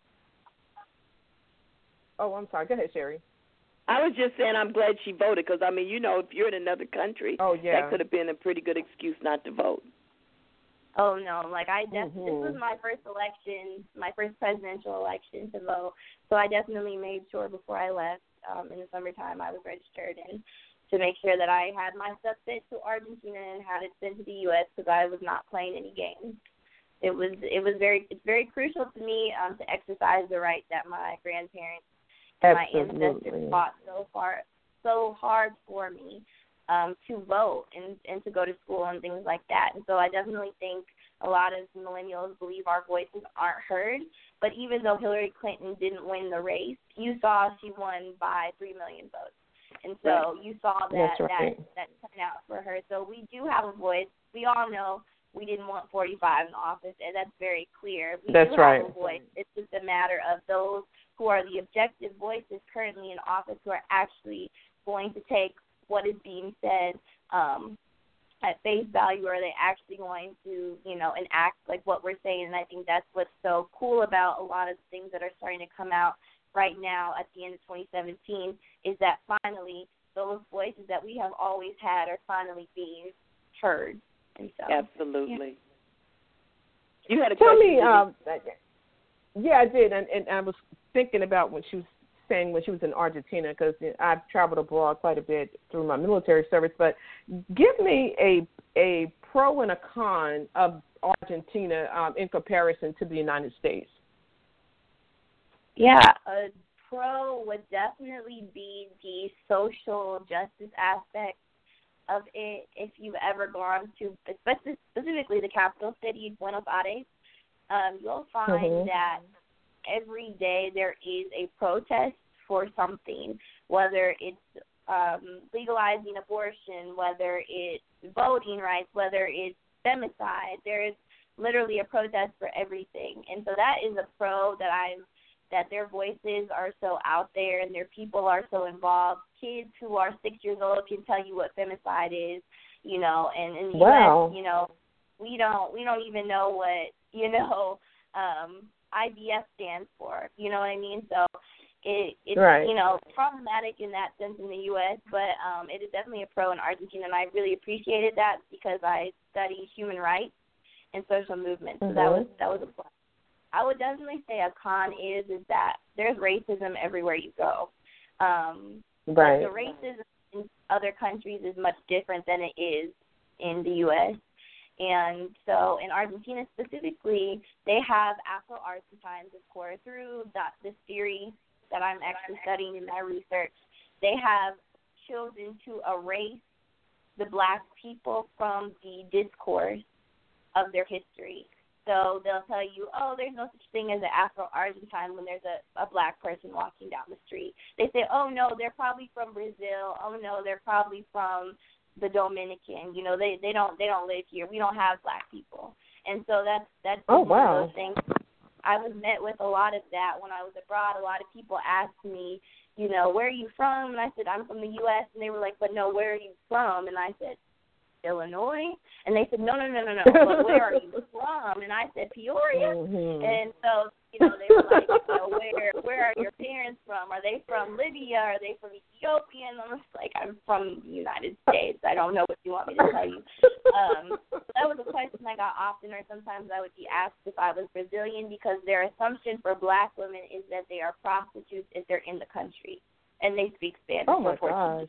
Speaker 2: Oh, I'm sorry. Go ahead, Sherry.
Speaker 3: I was just saying I'm glad she voted because, I mean, you know, if you're in another country,
Speaker 2: oh, yeah.
Speaker 3: that could have been a pretty good excuse not to vote.
Speaker 4: Oh, no. Like, I def-
Speaker 2: mm-hmm.
Speaker 4: this was my first election, my first presidential election to vote. So I definitely made sure before I left um, in the summertime I was registered and to make sure that I had my stuff sent to Argentina and had it sent to the U S because I was not playing any games. It was it was very it's very crucial to me um, to exercise the right that my grandparents and my ancestors fought so far so hard for me. um, to vote and, and to go to school and things like that. And so I definitely think a lot of millennials believe our voices aren't heard. But even though Hillary Clinton didn't win the race, you saw she won by three million votes. And so right. you saw that,
Speaker 2: right.
Speaker 4: that that turnout for her. So we do have a voice. We all know we didn't want forty-five in office, and that's very clear. We
Speaker 2: that's
Speaker 4: do
Speaker 2: right.
Speaker 4: have a voice. It's just a matter of those who are the objective voices currently in office who are actually going to take what is being said um, at face value. Are they actually going to, you know, enact like what we're saying? And I think that's what's so cool about a lot of the things that are starting to come out right now at the end of twenty seventeen is that finally those voices that we have always had are finally being heard. And so,
Speaker 3: absolutely.
Speaker 4: Yeah.
Speaker 3: You had a
Speaker 2: Tell
Speaker 3: question.
Speaker 2: me, um, yeah, I did, and, and I was thinking about when she was saying when she was in Argentina, because I've traveled abroad quite a bit through my military service. But give me a a pro and a con of Argentina um, in comparison to the United States.
Speaker 4: Yeah, a pro would definitely be the social justice aspect of it. If you've ever gone to, especially specifically the capital city, Buenos Aires, um, you'll find
Speaker 2: mm-hmm.
Speaker 4: that every day there is a protest for something, whether it's um, legalizing abortion, whether it's voting rights, whether it's femicide. There's literally a protest for everything. And so that is a pro that I'm that their voices are so out there and their people are so involved. Kids who are six years old can tell you what femicide is, you know, and in the
Speaker 2: wow.
Speaker 4: U S, you know, we don't we don't even know what, you know, um, I V F stands for, you know what I mean? So it, it's,
Speaker 2: right.
Speaker 4: you know, problematic in that sense in the U S, but um, it is definitely a pro in Argentina, and I really appreciated that because I study human rights and social movement, so
Speaker 2: mm-hmm.
Speaker 4: that was that was a plus. I would definitely say a con is is that there's racism everywhere you go. Um,
Speaker 2: right.
Speaker 4: The racism in other countries is much different than it is in the U S And so in Argentina specifically, they have Afro-Argentines, of course, through that, this theory that I'm actually studying in my research. They have chosen to erase the black people from the discourse of their history. So they'll tell you, oh, there's no such thing as an Afro-Argentine when there's a, a black person walking down the street. They say, oh, no, they're probably from Brazil. Oh, no, they're probably from the Dominican. You know, they, they don't they don't live here. We don't have black people. And so that's, that's
Speaker 2: oh,
Speaker 4: one
Speaker 2: wow.
Speaker 4: of those things. I was met with a lot of that when I was abroad. A lot of people asked me, you know, where are you from? And I said, I'm from the U S And they were like, but no, where are you from? And I said, Illinois. And they said, no, no, no, no, no, but where are you from? And I said, Peoria.
Speaker 2: Mm-hmm.
Speaker 4: And so, you know, they were like, you know, where where are your parents from? Are they from Libya? Are they from Ethiopia? And I was like, I'm from the United States. I don't know what you want me to tell you. Um, that was a question I got often, or sometimes I would be asked if I was Brazilian, because their assumption for black women is that they are prostitutes if they're in the country, and they speak Spanish.
Speaker 2: Oh, my gosh.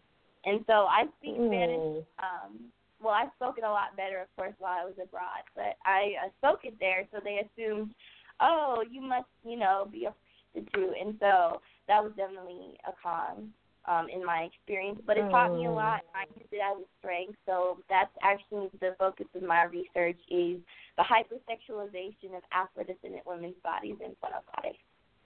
Speaker 4: And so I speak
Speaker 2: mm.
Speaker 4: Spanish. Um, well, I spoke it a lot better, of course, while I was abroad. But I uh, spoke it there, so they assumed, oh, you must, you know, be a prostitute. And so that was definitely a con um, in my experience. But it taught me a lot. I used it as a strength. So that's actually the focus of my research is the hypersexualization of Afro-descendant women's bodies in Buenos Aires.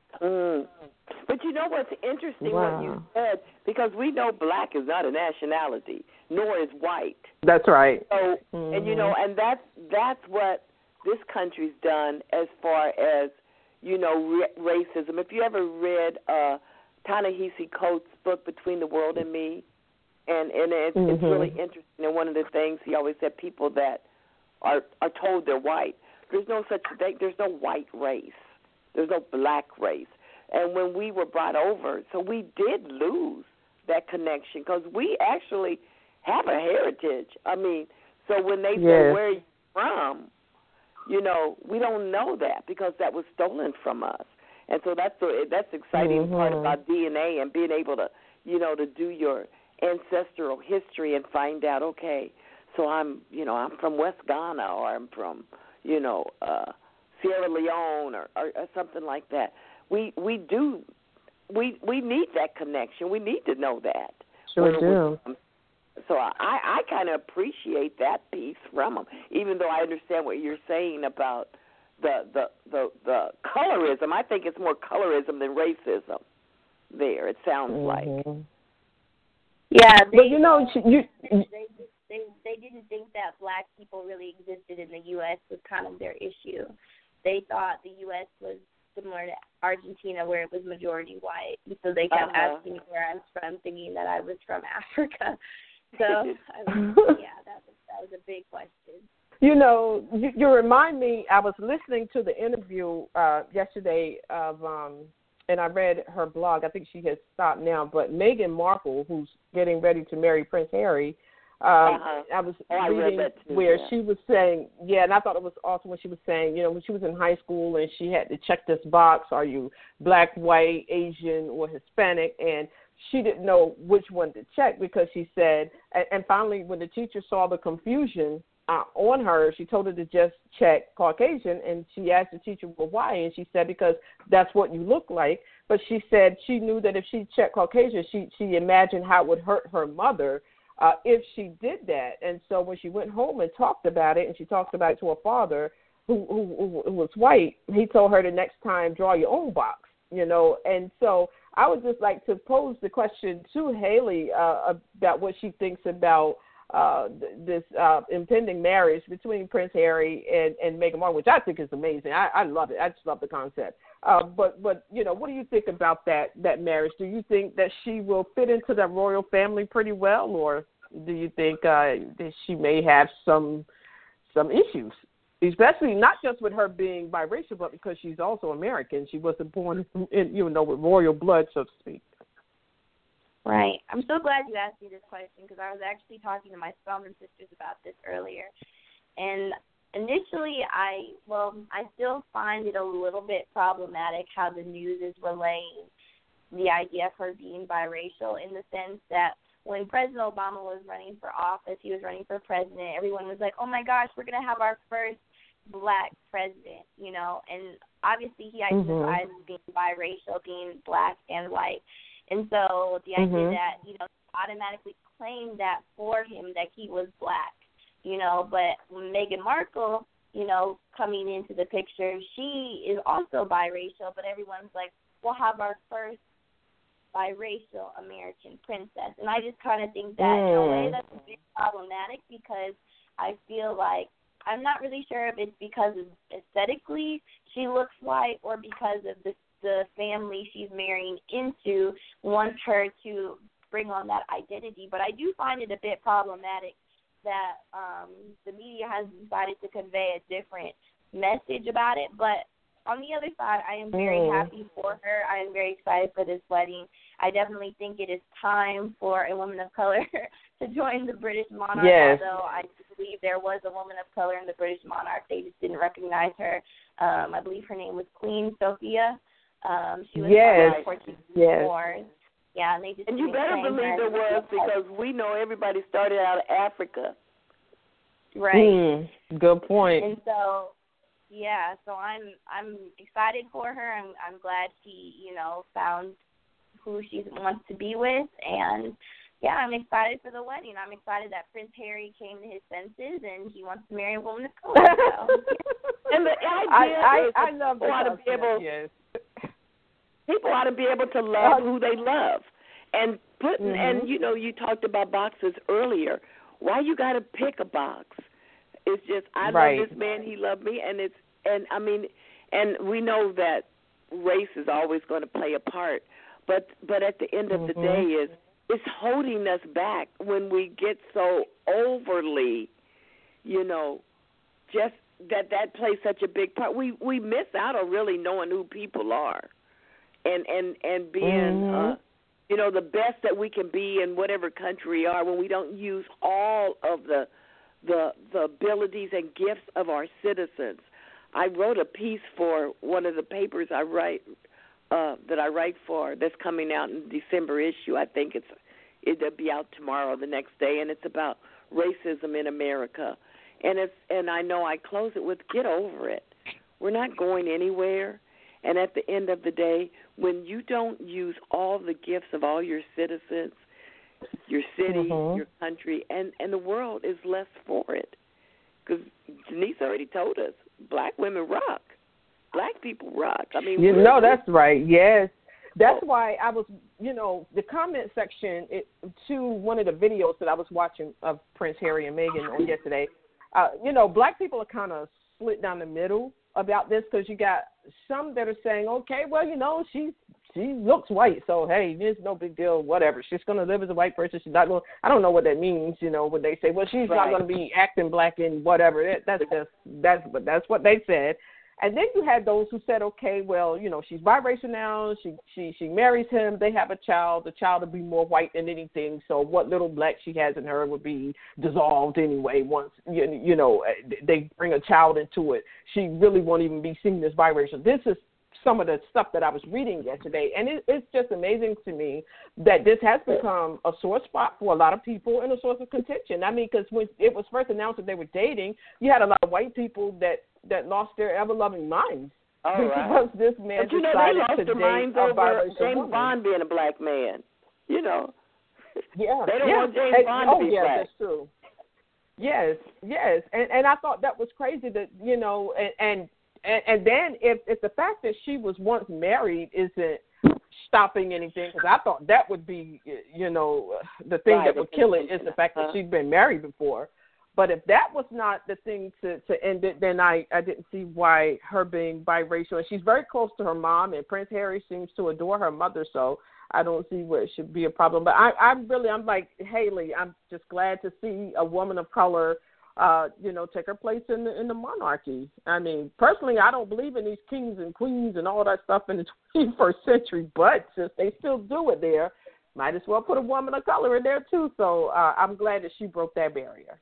Speaker 3: Mm. But you know what's interesting
Speaker 2: wow.
Speaker 3: what you said, because we know black is not a nationality, nor is white.
Speaker 2: That's right.
Speaker 3: So,
Speaker 2: mm-hmm.
Speaker 3: and you know, and that's that's what this country's done as far as, you know, ra- racism. If you ever read uh, Ta-Nehisi Coates' book Between the World and Me, and and it's,
Speaker 2: mm-hmm.
Speaker 3: it's really interesting. And one of the things he always said, people that are are told they're white, there's no such thing. There's no white race. There's no black race. And when we were brought over, so we did lose that connection because we actually have a heritage. I mean, so when they
Speaker 2: yes.
Speaker 3: say, where are you from, you know, we don't know that because that was stolen from us. And so that's the that's the exciting
Speaker 2: mm-hmm.
Speaker 3: part about D N A and being able to, you know, to do your ancestral history and find out, okay, so I'm, you know, I'm from West Ghana or I'm from, you know, uh, Sierra Leone or, or, or something like that. We we do we we need that connection. We need to know that.
Speaker 2: Sure do.
Speaker 3: so I, I kind of appreciate that piece from them, even though I understand what you're saying about the, the, the, the colorism. I think it's more colorism than racism there, it sounds
Speaker 2: mm-hmm.
Speaker 3: like.
Speaker 4: Yeah, they,
Speaker 2: but you know, you,
Speaker 4: they, they, they didn't think that black people really existed in the U S was kind of their issue. They thought the U S was similar to Argentina, where it was majority white. So they kept
Speaker 3: uh-huh.
Speaker 4: asking me where I was from, thinking that I was from Africa. So, I mean, yeah, that was, that was a big question.
Speaker 2: You know, you, you remind me, I was listening to the interview uh, yesterday of, um, and I read her blog. I think she has stopped now, but Meghan Markle, who's getting ready to marry Prince Harry, Um,
Speaker 3: uh-huh.
Speaker 2: I was
Speaker 3: oh,
Speaker 2: reading
Speaker 3: I too,
Speaker 2: where
Speaker 3: yeah.
Speaker 2: she was saying, yeah, and I thought it was awesome when she was saying, you know, when she was in high school and she had to check this box, are you black, white, Asian, or Hispanic? And she didn't know which one to check because she said, and, and finally when the teacher saw the confusion uh, on her, she told her to just check Caucasian, and she asked the teacher, well, why? And she said, because that's what you look like. But she said she knew that if she checked Caucasian, she, she imagined how it would hurt her mother Uh, if she did that. And so when she went home and talked about it, and she talked about it to her father, who, who, who was white, he told her the next time, draw your own box, you know. And so I would just like to pose the question to Haley uh, about what she thinks about uh, this uh, impending marriage between Prince Harry and, and Meghan Markle, which I think is amazing. I, I love it. I just love the concept. Uh, but, but you know, what do you think about that, that marriage? Do you think that she will fit into that royal family pretty well, or do you think uh, that she may have some some issues, especially not just with her being biracial, but because she's also American? She wasn't born, in, you know, with royal blood, so to speak.
Speaker 4: Right. I'm so glad you asked me this question because I was actually talking to my Spelman sisters about this earlier. And initially, I, well, I still find it a little bit problematic how the news is relaying the idea of her being biracial, in the sense that when President Obama was running for office, he was running for president, everyone was like, oh, my gosh, we're going to have our first black president, you know. And obviously he identifies mm-hmm. as being biracial, being black and white. And so the idea mm-hmm. that, you know, automatically claimed that for him that he was black, you know, but Meghan Markle, you know, coming into the picture, she is also biracial, but everyone's like, we'll have our first biracial American princess. And I just kind of think that mm. in a way that's a bit problematic, because I feel like, I'm not really sure if it's because of aesthetically she looks white or because of the the family she's marrying into wants her to bring on that identity. But I do find it a bit problematic that um, the media has decided to convey a different message about it. But on the other side, I am very mm. happy for her. I am very excited for this wedding. I definitely think it is time for a woman of color to join the British monarch,
Speaker 2: yes.
Speaker 4: although I believe there was a woman of color in the British monarch. They just didn't recognize her. Um, I believe her name was Queen Sophia. Um, she was
Speaker 2: yes.
Speaker 4: from Portuguese
Speaker 2: yes.
Speaker 4: born. Yeah, and they just
Speaker 3: and you better believe there was, because we know everybody started out of Africa.
Speaker 4: Right.
Speaker 2: Mm, good point.
Speaker 4: And so, yeah, so I'm I'm excited for her. I'm I'm glad she, you know, found who she wants to be with, and yeah, I'm excited for the wedding. I'm excited that Prince Harry came to his senses and he wants to marry a woman of color. So.
Speaker 3: And the idea
Speaker 2: I,
Speaker 3: is
Speaker 2: I, I love the
Speaker 3: ought to be able,
Speaker 2: yes.
Speaker 3: people ought to be able to love who they love, and put
Speaker 2: mm-hmm.
Speaker 3: and you know, you talked about boxes earlier. Why you got to pick a box? It's just I
Speaker 2: right.
Speaker 3: love this man, he loved me, and it's and I mean, and we know that race is always going to play a part, but but at the end of
Speaker 2: mm-hmm.
Speaker 3: the day is it's holding us back when we get so overly, you know, just that that plays such a big part. We we miss out on really knowing who people are, and and and being, mm-hmm. uh, you know, the best that we can be in whatever country we are, when we don't use all of the the the abilities and gifts of our citizens. I wrote a piece for one of the papers I write uh, that I write for that's coming out in December issue. I think it's it'll be out tomorrow, the next day, and it's about racism in America. And it's and I know I close it with, get over it. We're not going anywhere. And at the end of the day, when you don't use all the gifts of all your citizens, your city,
Speaker 2: mm-hmm.
Speaker 3: your country, and, and the world is less for it. Because Denise already told us, black women rock. Black people rock. I mean,
Speaker 2: you know, that's right. Yes. That's
Speaker 3: oh.
Speaker 2: why I was, you know, the comment section it, to one of the videos that I was watching of Prince Harry and Meghan on yesterday, uh, you know, black people are kind of split down the middle about this because you got some that are saying, okay, well, you know, she's she looks white, so, hey, it's no big deal, whatever. She's going to live as a white person. She's not going I don't know what that means, you know, when they say, well, she's
Speaker 3: right.
Speaker 2: not going to be acting black and whatever. That, that's just, that's, but that's what they said. And then you had those who said, okay, well, you know, she's biracial now. She she she marries him. They have a child. The child will be more white than anything. So what little black she has in her would be dissolved anyway once, you, you know, they bring a child into it. She really won't even be seen as biracial. This is some of the stuff that I was reading yesterday. And it, it's just amazing to me that this has become a sore spot for a lot of people and a source of contention. I mean, because when it was first announced that they were dating, you had a lot of white people that, that lost their ever-loving minds.
Speaker 3: All
Speaker 2: because
Speaker 3: right.
Speaker 2: this man
Speaker 3: but you know,
Speaker 2: decided
Speaker 3: they lost
Speaker 2: to
Speaker 3: their
Speaker 2: date
Speaker 3: minds
Speaker 2: a
Speaker 3: over
Speaker 2: James
Speaker 3: woman. Bond being a black man. You know.
Speaker 2: Yeah.
Speaker 3: They don't
Speaker 2: yeah.
Speaker 3: want James
Speaker 2: and,
Speaker 3: Bond
Speaker 2: oh,
Speaker 3: to be
Speaker 2: yes,
Speaker 3: black.
Speaker 2: That's true. Yes, yes. And and I thought that was crazy that, you know, and and, and, and then if, if the fact that she was once married isn't stopping anything, because I thought that would be, you know, the thing
Speaker 3: right.
Speaker 2: that would kill it is the fact that she'd been married before. But if that was not the thing to, to end it, then I, I didn't see why her being biracial. And she's very close to her mom, and Prince Harry seems to adore her mother, so I don't see where it should be a problem. But I, I'm really, I'm like, Haley, I'm just glad to see a woman of color, uh, you know, take her place in the, in the monarchy. I mean, personally, I don't believe in these kings and queens and all that stuff in the twenty-first century, but since they still do it there, might as well put a woman of color in there too. So uh, I'm glad that she broke that barrier.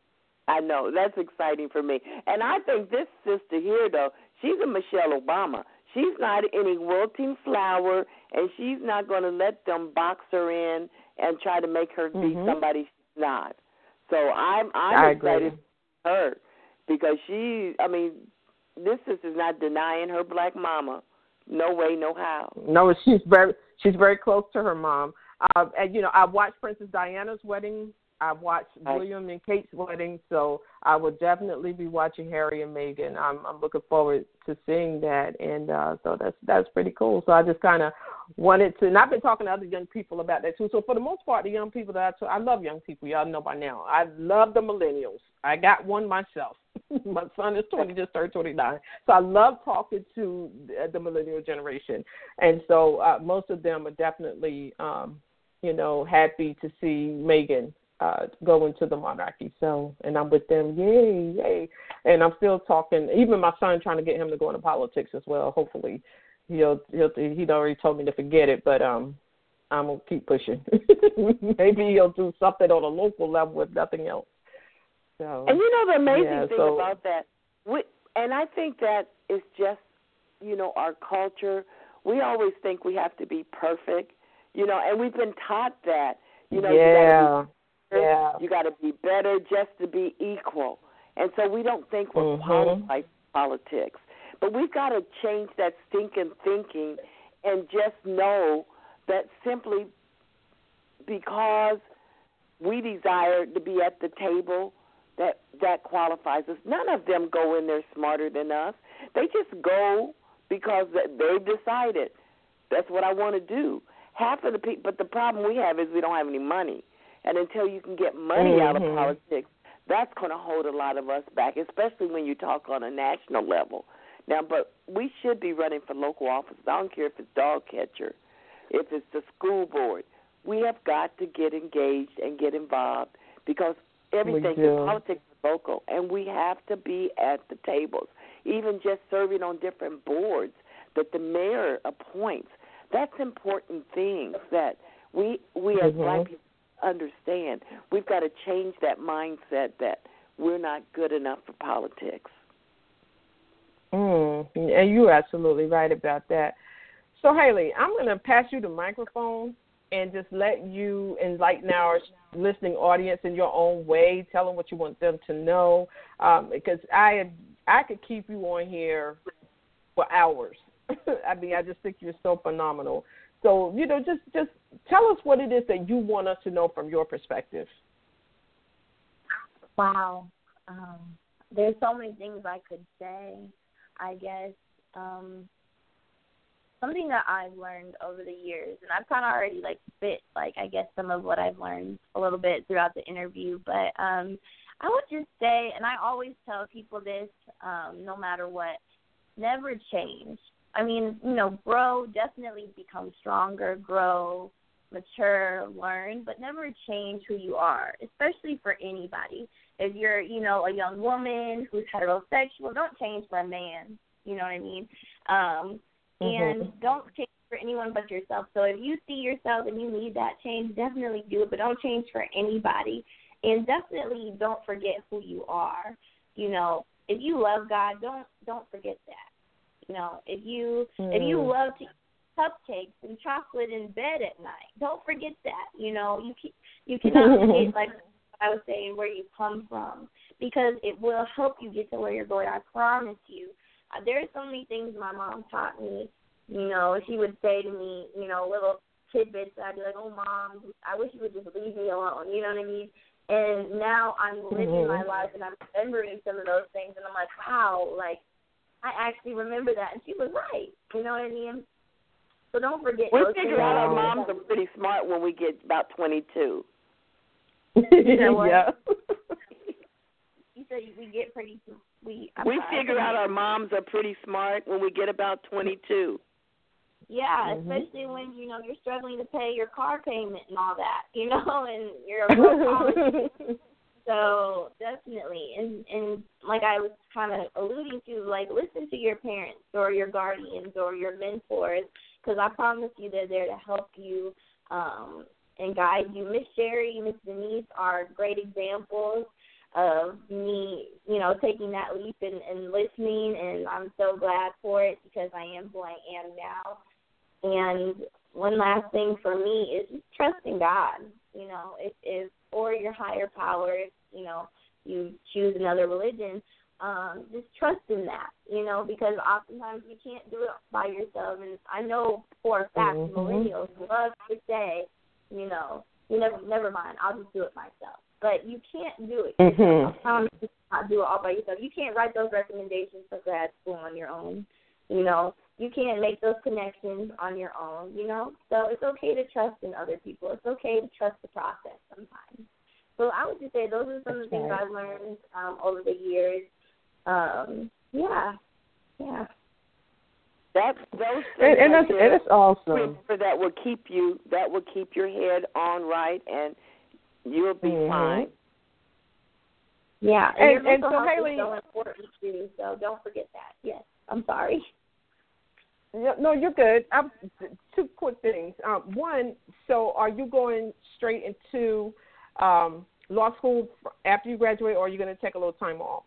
Speaker 3: I know. That's exciting for me. And I think this sister here, though, she's a Michelle Obama. She's not any wilting flower, and she's not going to let them box her in and try to make her be
Speaker 2: mm-hmm.
Speaker 3: somebody she's not. So I'm I'm
Speaker 2: I
Speaker 3: excited
Speaker 2: agree.
Speaker 3: for her because she, I mean, this sister's not denying her black mama. No way, no how.
Speaker 2: No, she's very she's very close to her mom. Uh, and, you know, I watched Princess Diana's wedding. I watched
Speaker 3: right.
Speaker 2: William and Kate's wedding, so I will definitely be watching Harry and Meghan. I'm, I'm looking forward to seeing that, and uh, so that's that's pretty cool. So I just kind of wanted to, and I've been talking to other young people about that too. So for the most part, the young people that I talk, I love young people. Y'all know by now. I love the millennials. I got one myself. My son is twenty, just turned twenty-nine. So I love talking to the millennial generation, and so uh, most of them are definitely, um, you know, happy to see Meghan Uh, go into the monarchy. So, and I'm with them, yay, yay. And I'm still talking, even my son trying to get him to go into politics as well. Hopefully he'll, he'll he'd already told me to forget it, but um, I'm going to keep pushing. Maybe he'll do something on a local level if nothing else. So,
Speaker 3: and you know the amazing
Speaker 2: yeah,
Speaker 3: thing
Speaker 2: so,
Speaker 3: about that, we, and I think that is just, you know, our culture. We always think we have to be perfect, you know, and we've been taught that, you know,
Speaker 2: yeah.
Speaker 3: you
Speaker 2: Yeah.
Speaker 3: You got to be better just to be equal. And so we don't think we're
Speaker 2: mm-hmm.
Speaker 3: qualified for politics. But we've got to change that stinking thinking and just know that simply because we desire to be at the table, that that qualifies us. None of them go in there smarter than us. They just go because they've decided that's what I want to do. Half of the people, but the problem we have is we don't have any money. And until you can get money
Speaker 2: mm-hmm.
Speaker 3: out of politics, that's going to hold a lot of us back, especially when you talk on a national level. Now, but we should be running for local offices. I don't care if it's dog catcher, if it's the school board. We have got to get engaged and get involved because everything in politics is local, and we have to be at the tables, even just serving on different boards that the mayor appoints. That's important things that we we as
Speaker 2: mm-hmm.
Speaker 3: black people understand. We've got to change that mindset that we're not good enough for politics.
Speaker 2: Mm, and you're absolutely right about that. So, Haley, I'm going to pass you the microphone and just let you enlighten our listening audience in your own way. Tell them what you want them to know, um, because I I could keep you on here for hours. I mean, I just think you're so phenomenal. So, you know, just, just tell us what it is that you want us to know from your perspective.
Speaker 4: Wow. Um, there's so many things I could say, I guess. Um, something that I've learned over the years, and I've kind of already, like, spit, like, I guess some of what I've learned a little bit throughout the interview, but um, I would just say, and I always tell people this, um, no matter what, never change. I mean, you know, grow, definitely become stronger, grow, mature, learn, but never change who you are, especially for anybody. If you're, you know, a young woman who's heterosexual, don't change for a man, you know what I mean? Um, mm-hmm. And don't change for anyone but yourself. So if you see yourself and you need that change, definitely do it, but don't change for anybody. And definitely don't forget who you are. You know, if you love God, don't don't forget that. You know, if you mm. if you love to eat cupcakes and chocolate in bed at night, don't forget that. You know, you can, you cannot forget, like I was saying, where you come from, because it will help you get to where you're going. I promise you. Uh, there are so many things my mom taught me. You know, she would say to me, you know, little tidbits. I'd be like, "Oh, Mom, I wish you would just leave me alone." You know what I mean? And now I'm living mm-hmm. my life, and I'm remembering some of those things, and I'm like, wow, like, I actually remember that, and she was right. You know what I mean? So don't forget.
Speaker 3: We figure out our moms are pretty smart when we get about twenty-two.
Speaker 2: Yeah.
Speaker 4: You said we get pretty. We I'm
Speaker 3: we
Speaker 4: sorry,
Speaker 3: figure out our moms are pretty smart when we get about twenty-two.
Speaker 4: Yeah, mm-hmm. especially when you know you're struggling to pay your car payment and all that, you know, and you're a so definitely, and and like I was kind of alluding to, like listen to your parents or your guardians or your mentors, because I promise you they're there to help you um, and guide you. Miss Sherry, Miss Denise are great examples of me, you know, taking that leap and, and listening, and I'm so glad for it because I am who I am now. And one last thing for me is just trusting God, you know, if, if or your higher power, if, you know, you choose another religion, um, just trust in that, you know, because oftentimes you can't do it by yourself. And I know for a fact mm-hmm. millennials love to say, you know, you never, never mind, I'll just do it myself. But you can't do it. Mm-hmm. I promise you not do it all by yourself. You can't write those recommendations for grad school on your own, you know. You can't make those connections on your own, you know. So it's okay to trust in other people. It's okay to trust the process sometimes. So I would just say those are some of the things I've learned um, over the years. Um, yeah, yeah.
Speaker 3: That those
Speaker 2: and, and that's and it's awesome.
Speaker 3: For that will keep you. That will keep your head on right, and you'll be mm-hmm. fine.
Speaker 4: Yeah, and,
Speaker 2: and,
Speaker 4: and
Speaker 2: so Haley,
Speaker 4: is so important too. So don't forget that. Yes, I'm sorry.
Speaker 2: Yeah, no, you're good. I'm, two quick things. Um, one, so are you going straight into um, law school after you graduate, or are you going to take a little time off?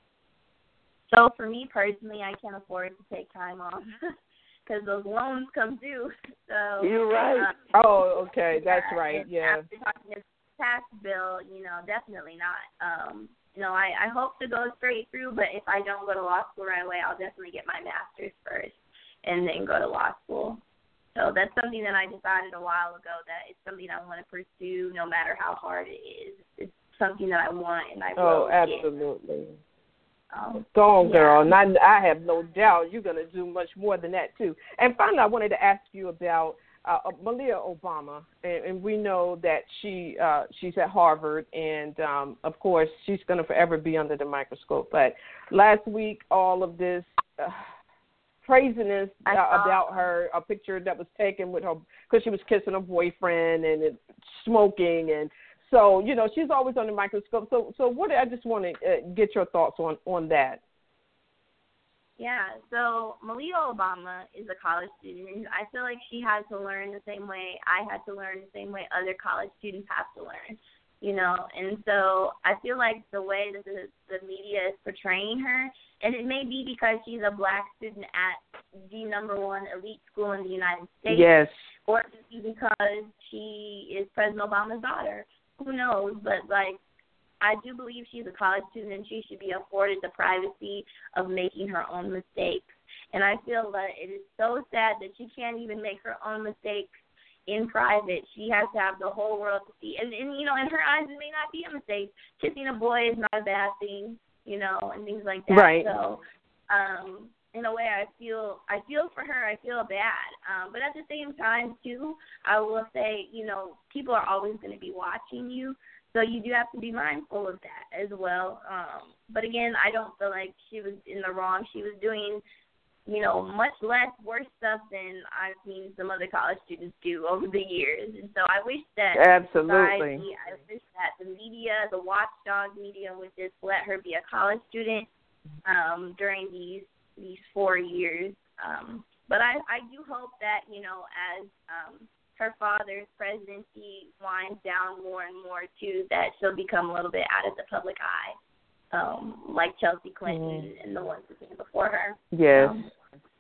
Speaker 4: So for me personally, I can't afford to take time off because those loans come due. So
Speaker 3: you're right.
Speaker 4: Um,
Speaker 2: oh, okay, that's
Speaker 4: yeah,
Speaker 2: right. Yeah.
Speaker 4: After talking to the tax bill, you know, definitely not. Um, you know, I, I hope to go straight through, but if I don't go to law school right away, I'll definitely get my master's first and then go to law school. So that's something that I decided a while ago that it's something I want to pursue no matter how hard it is. It's something that I want and I will.
Speaker 2: Oh, absolutely.
Speaker 4: Um,
Speaker 2: Go on,
Speaker 4: yeah.
Speaker 2: girl. And I, I have no doubt you're going to do much more than that, too. And finally, I wanted to ask you about uh, Malia Obama. And, and we know that she uh, she's at Harvard, and, um, of course, she's going to forever be under the microscope. But last week, all of this uh, craziness uh, about her, a picture that was taken with her because she was kissing her boyfriend and it, smoking, and so you know she's always on the microscope. So, so what? I just want to uh, get your thoughts on, on that.
Speaker 4: Yeah. So Malia Obama is a college student. I feel like she had to learn the same way I had to learn, the same way other college students have to learn. You know, and so I feel like the way that the, the media is portraying her, and it may be because she's a black student at the number one elite school in the United States.
Speaker 2: Yes.
Speaker 4: Or because she is President Obama's daughter. Who knows? But, like, I do believe she's a college student and she should be afforded the privacy of making her own mistakes. And I feel that it is so sad that she can't even make her own mistakes in private. She has to have the whole world to see. And, and you know, in her eyes, it may not be a mistake. Kissing a boy is not a bad thing, you know, and things like that.
Speaker 2: Right.
Speaker 4: So, um, in a way, I feel I feel for her. I feel bad. Um, but at the same time, too, I will say, you know, people are always going to be watching you. So you do have to be mindful of that as well. Um, but, again, I don't feel like she was in the wrong. She was doing, you know, much less worse stuff than I've seen some other college students do over the years. And so I wish that
Speaker 2: Absolutely.
Speaker 4: society, I wish that the media, the watchdog media would just let her be a college student um, during these these four years. Um, but I, I do hope that, you know, as um, her father's presidency winds down more and more, too, that she'll become a little bit out of the public eye, um, like Chelsea Clinton mm. and the ones that came before her.
Speaker 2: Yes.
Speaker 4: Um,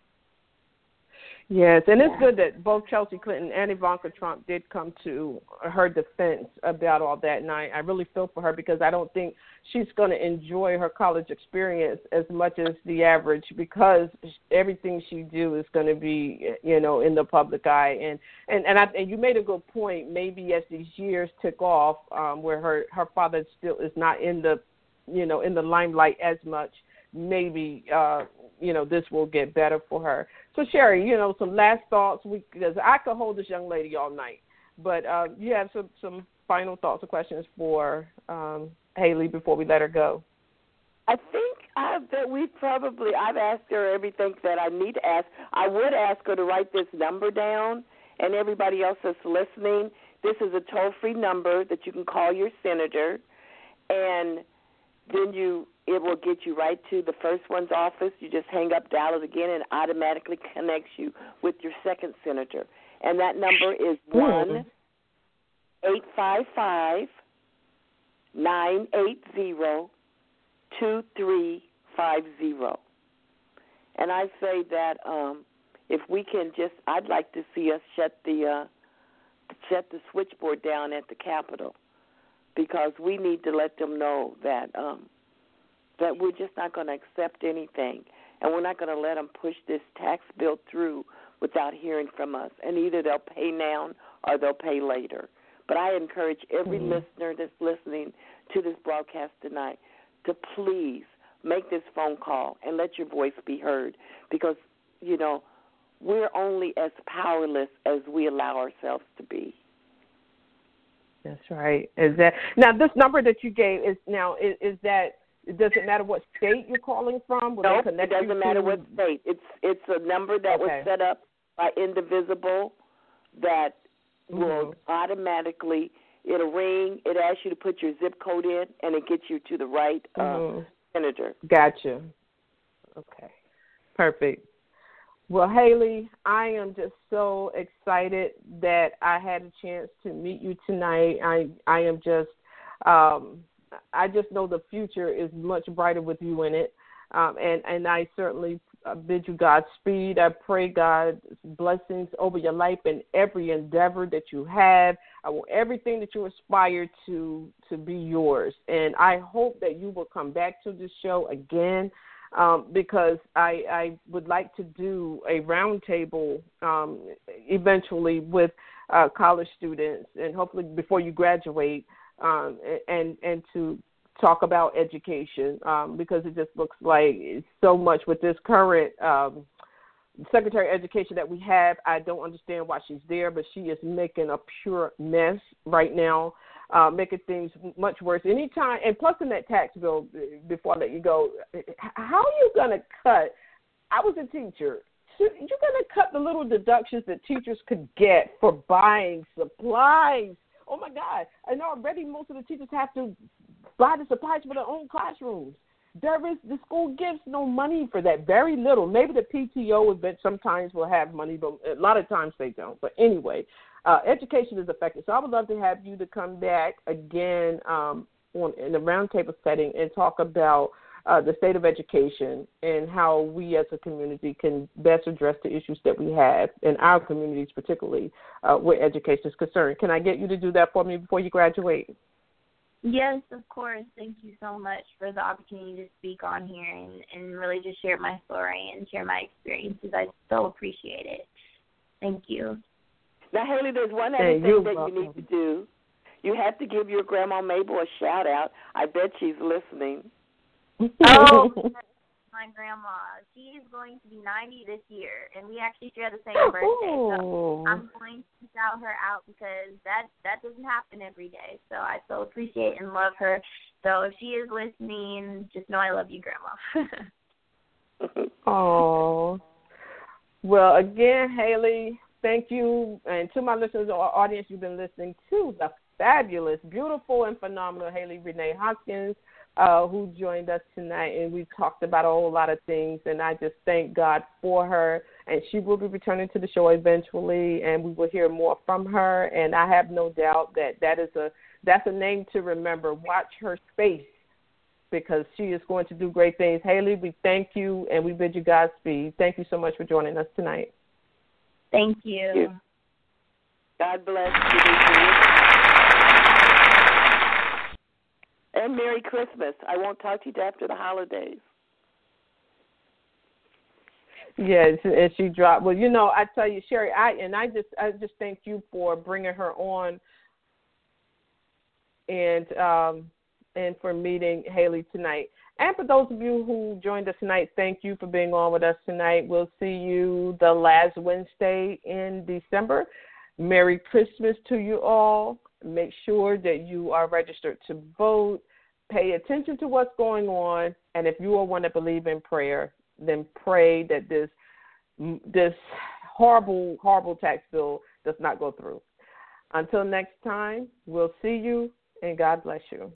Speaker 2: Yes, and it's
Speaker 4: yeah.
Speaker 2: good that both Chelsea Clinton and Ivanka Trump did come to her defense about all that, and I, I really feel for her because I don't think she's going to enjoy her college experience as much as the average because everything she do is going to be, you know, in the public eye. And and and, I, and you made a good point. Maybe as these years tick off, um, where her her father still is not in the, you know, in the limelight as much, maybe, uh, you know, this will get better for her. So, Sherry, you know, some last thoughts, we, because I could hold this young lady all night, but uh, you have some, some final thoughts or questions for um, Haley before we let her go.
Speaker 3: I think uh, that we probably, I've asked her everything that I need to ask. I would ask her to write this number down, and everybody else that's listening, this is a toll-free number that you can call your senator, and then you it will get you right to the first one's office. You just hang up, dial it again, and it automatically connects you with your second senator. And that number is one eight five five nine eight zero two three five zero. And I say that um, if we can just, I'd like to see us shut the uh, shut the switchboard down at the Capitol, because we need to let them know that um, that we're just not going to accept anything, and we're not going to let them push this tax bill through without hearing from us. And either they'll pay now or they'll pay later. But I encourage every mm-hmm. listener that's listening to this broadcast tonight to please make this phone call and let your voice be heard, because, you know, we're only as powerless as we allow ourselves to be.
Speaker 2: That's right. Is that now? This number that you gave is now is, is that? Does it matter what state you're calling from? Will
Speaker 3: no,
Speaker 2: they
Speaker 3: it doesn't matter what state. It's it's a number that okay. was set up by Indivisible that mm-hmm. will automatically, it'll ring. It asks you to put your zip code in, and it gets you to the right uh, mm-hmm. senator.
Speaker 2: Gotcha. Okay. Perfect. Well, Haley, I am just so excited that I had a chance to meet you tonight. I I am just, um, I just know the future is much brighter with you in it, um, and and I certainly bid you Godspeed. I pray God's blessings over your life and every endeavor that you have. I want everything that you aspire to to be yours, and I hope that you will come back to this show again. Um, because I, I would like to do a roundtable um, eventually with uh, college students, and hopefully before you graduate, um, and and to talk about education, um, because it just looks like so much with this current um, Secretary of Education that we have. I don't understand why she's there, but she is making a pure mess right now. Uh, making things much worse. Anytime, and plus in that tax bill, before I let you go, how are you going to cut? I was a teacher. You're going to cut the little deductions that teachers could get for buying supplies. Oh, my God. I know already most of the teachers have to buy the supplies for their own classrooms. There is, the school gives no money for that, very little. Maybe the P T O event sometimes will have money, but a lot of times they don't. But anyway, uh, education is affected. So I would love to have you to come back again um, on, in a roundtable setting and talk about uh, the state of education and how we as a community can best address the issues that we have in our communities, particularly uh, where education is concerned. Can I get you to do that for me before you graduate?
Speaker 4: Yes, of course. Thank you so much for the opportunity to speak on here and, and really just share my story and share my experiences. I so appreciate it. Thank you.
Speaker 3: Now, Haley, there's one other
Speaker 2: Hey,
Speaker 3: thing that
Speaker 2: welcome.
Speaker 3: you need to do. You have to give your Grandma Mabel a shout-out. I bet she's listening.
Speaker 4: Oh, my grandma. She is going to be ninety this year, and we actually share the same birthday. So I'm going to shout her out because that, that doesn't happen every day. So I so appreciate and love her. So if she is listening, just know I love you, Grandma.
Speaker 2: Oh. Well, again, Haley, thank you. And to my listeners or audience, you've been listening to the fabulous, beautiful, and phenomenal Haley Renee Hoskins, uh, who joined us tonight. And we talked about a whole lot of things. And I just thank God for her. And she will be returning to the show eventually, and we will hear more from her. And I have no doubt that that is a that's a name to remember. Watch her space, because she is going to do great things. Haley, we thank you, and we bid you Godspeed. Thank you so much for joining us tonight.
Speaker 4: Thank you.
Speaker 3: Thank you. God bless you. And Merry Christmas. I won't talk to you after the holidays.
Speaker 2: Yes, and she dropped. Well, you know, I tell you, Sherry, I and I just I just thank you for bringing her on, and um, and for meeting Haley tonight. And for those of you who joined us tonight, thank you for being on with us tonight. We'll see you the last Wednesday in December. Merry Christmas to you all. Make sure that you are registered to vote. Pay attention to what's going on. And if you are one that believe in prayer, then pray that this this horrible, horrible tax bill does not go through. Until next time, we'll see you, and God bless you.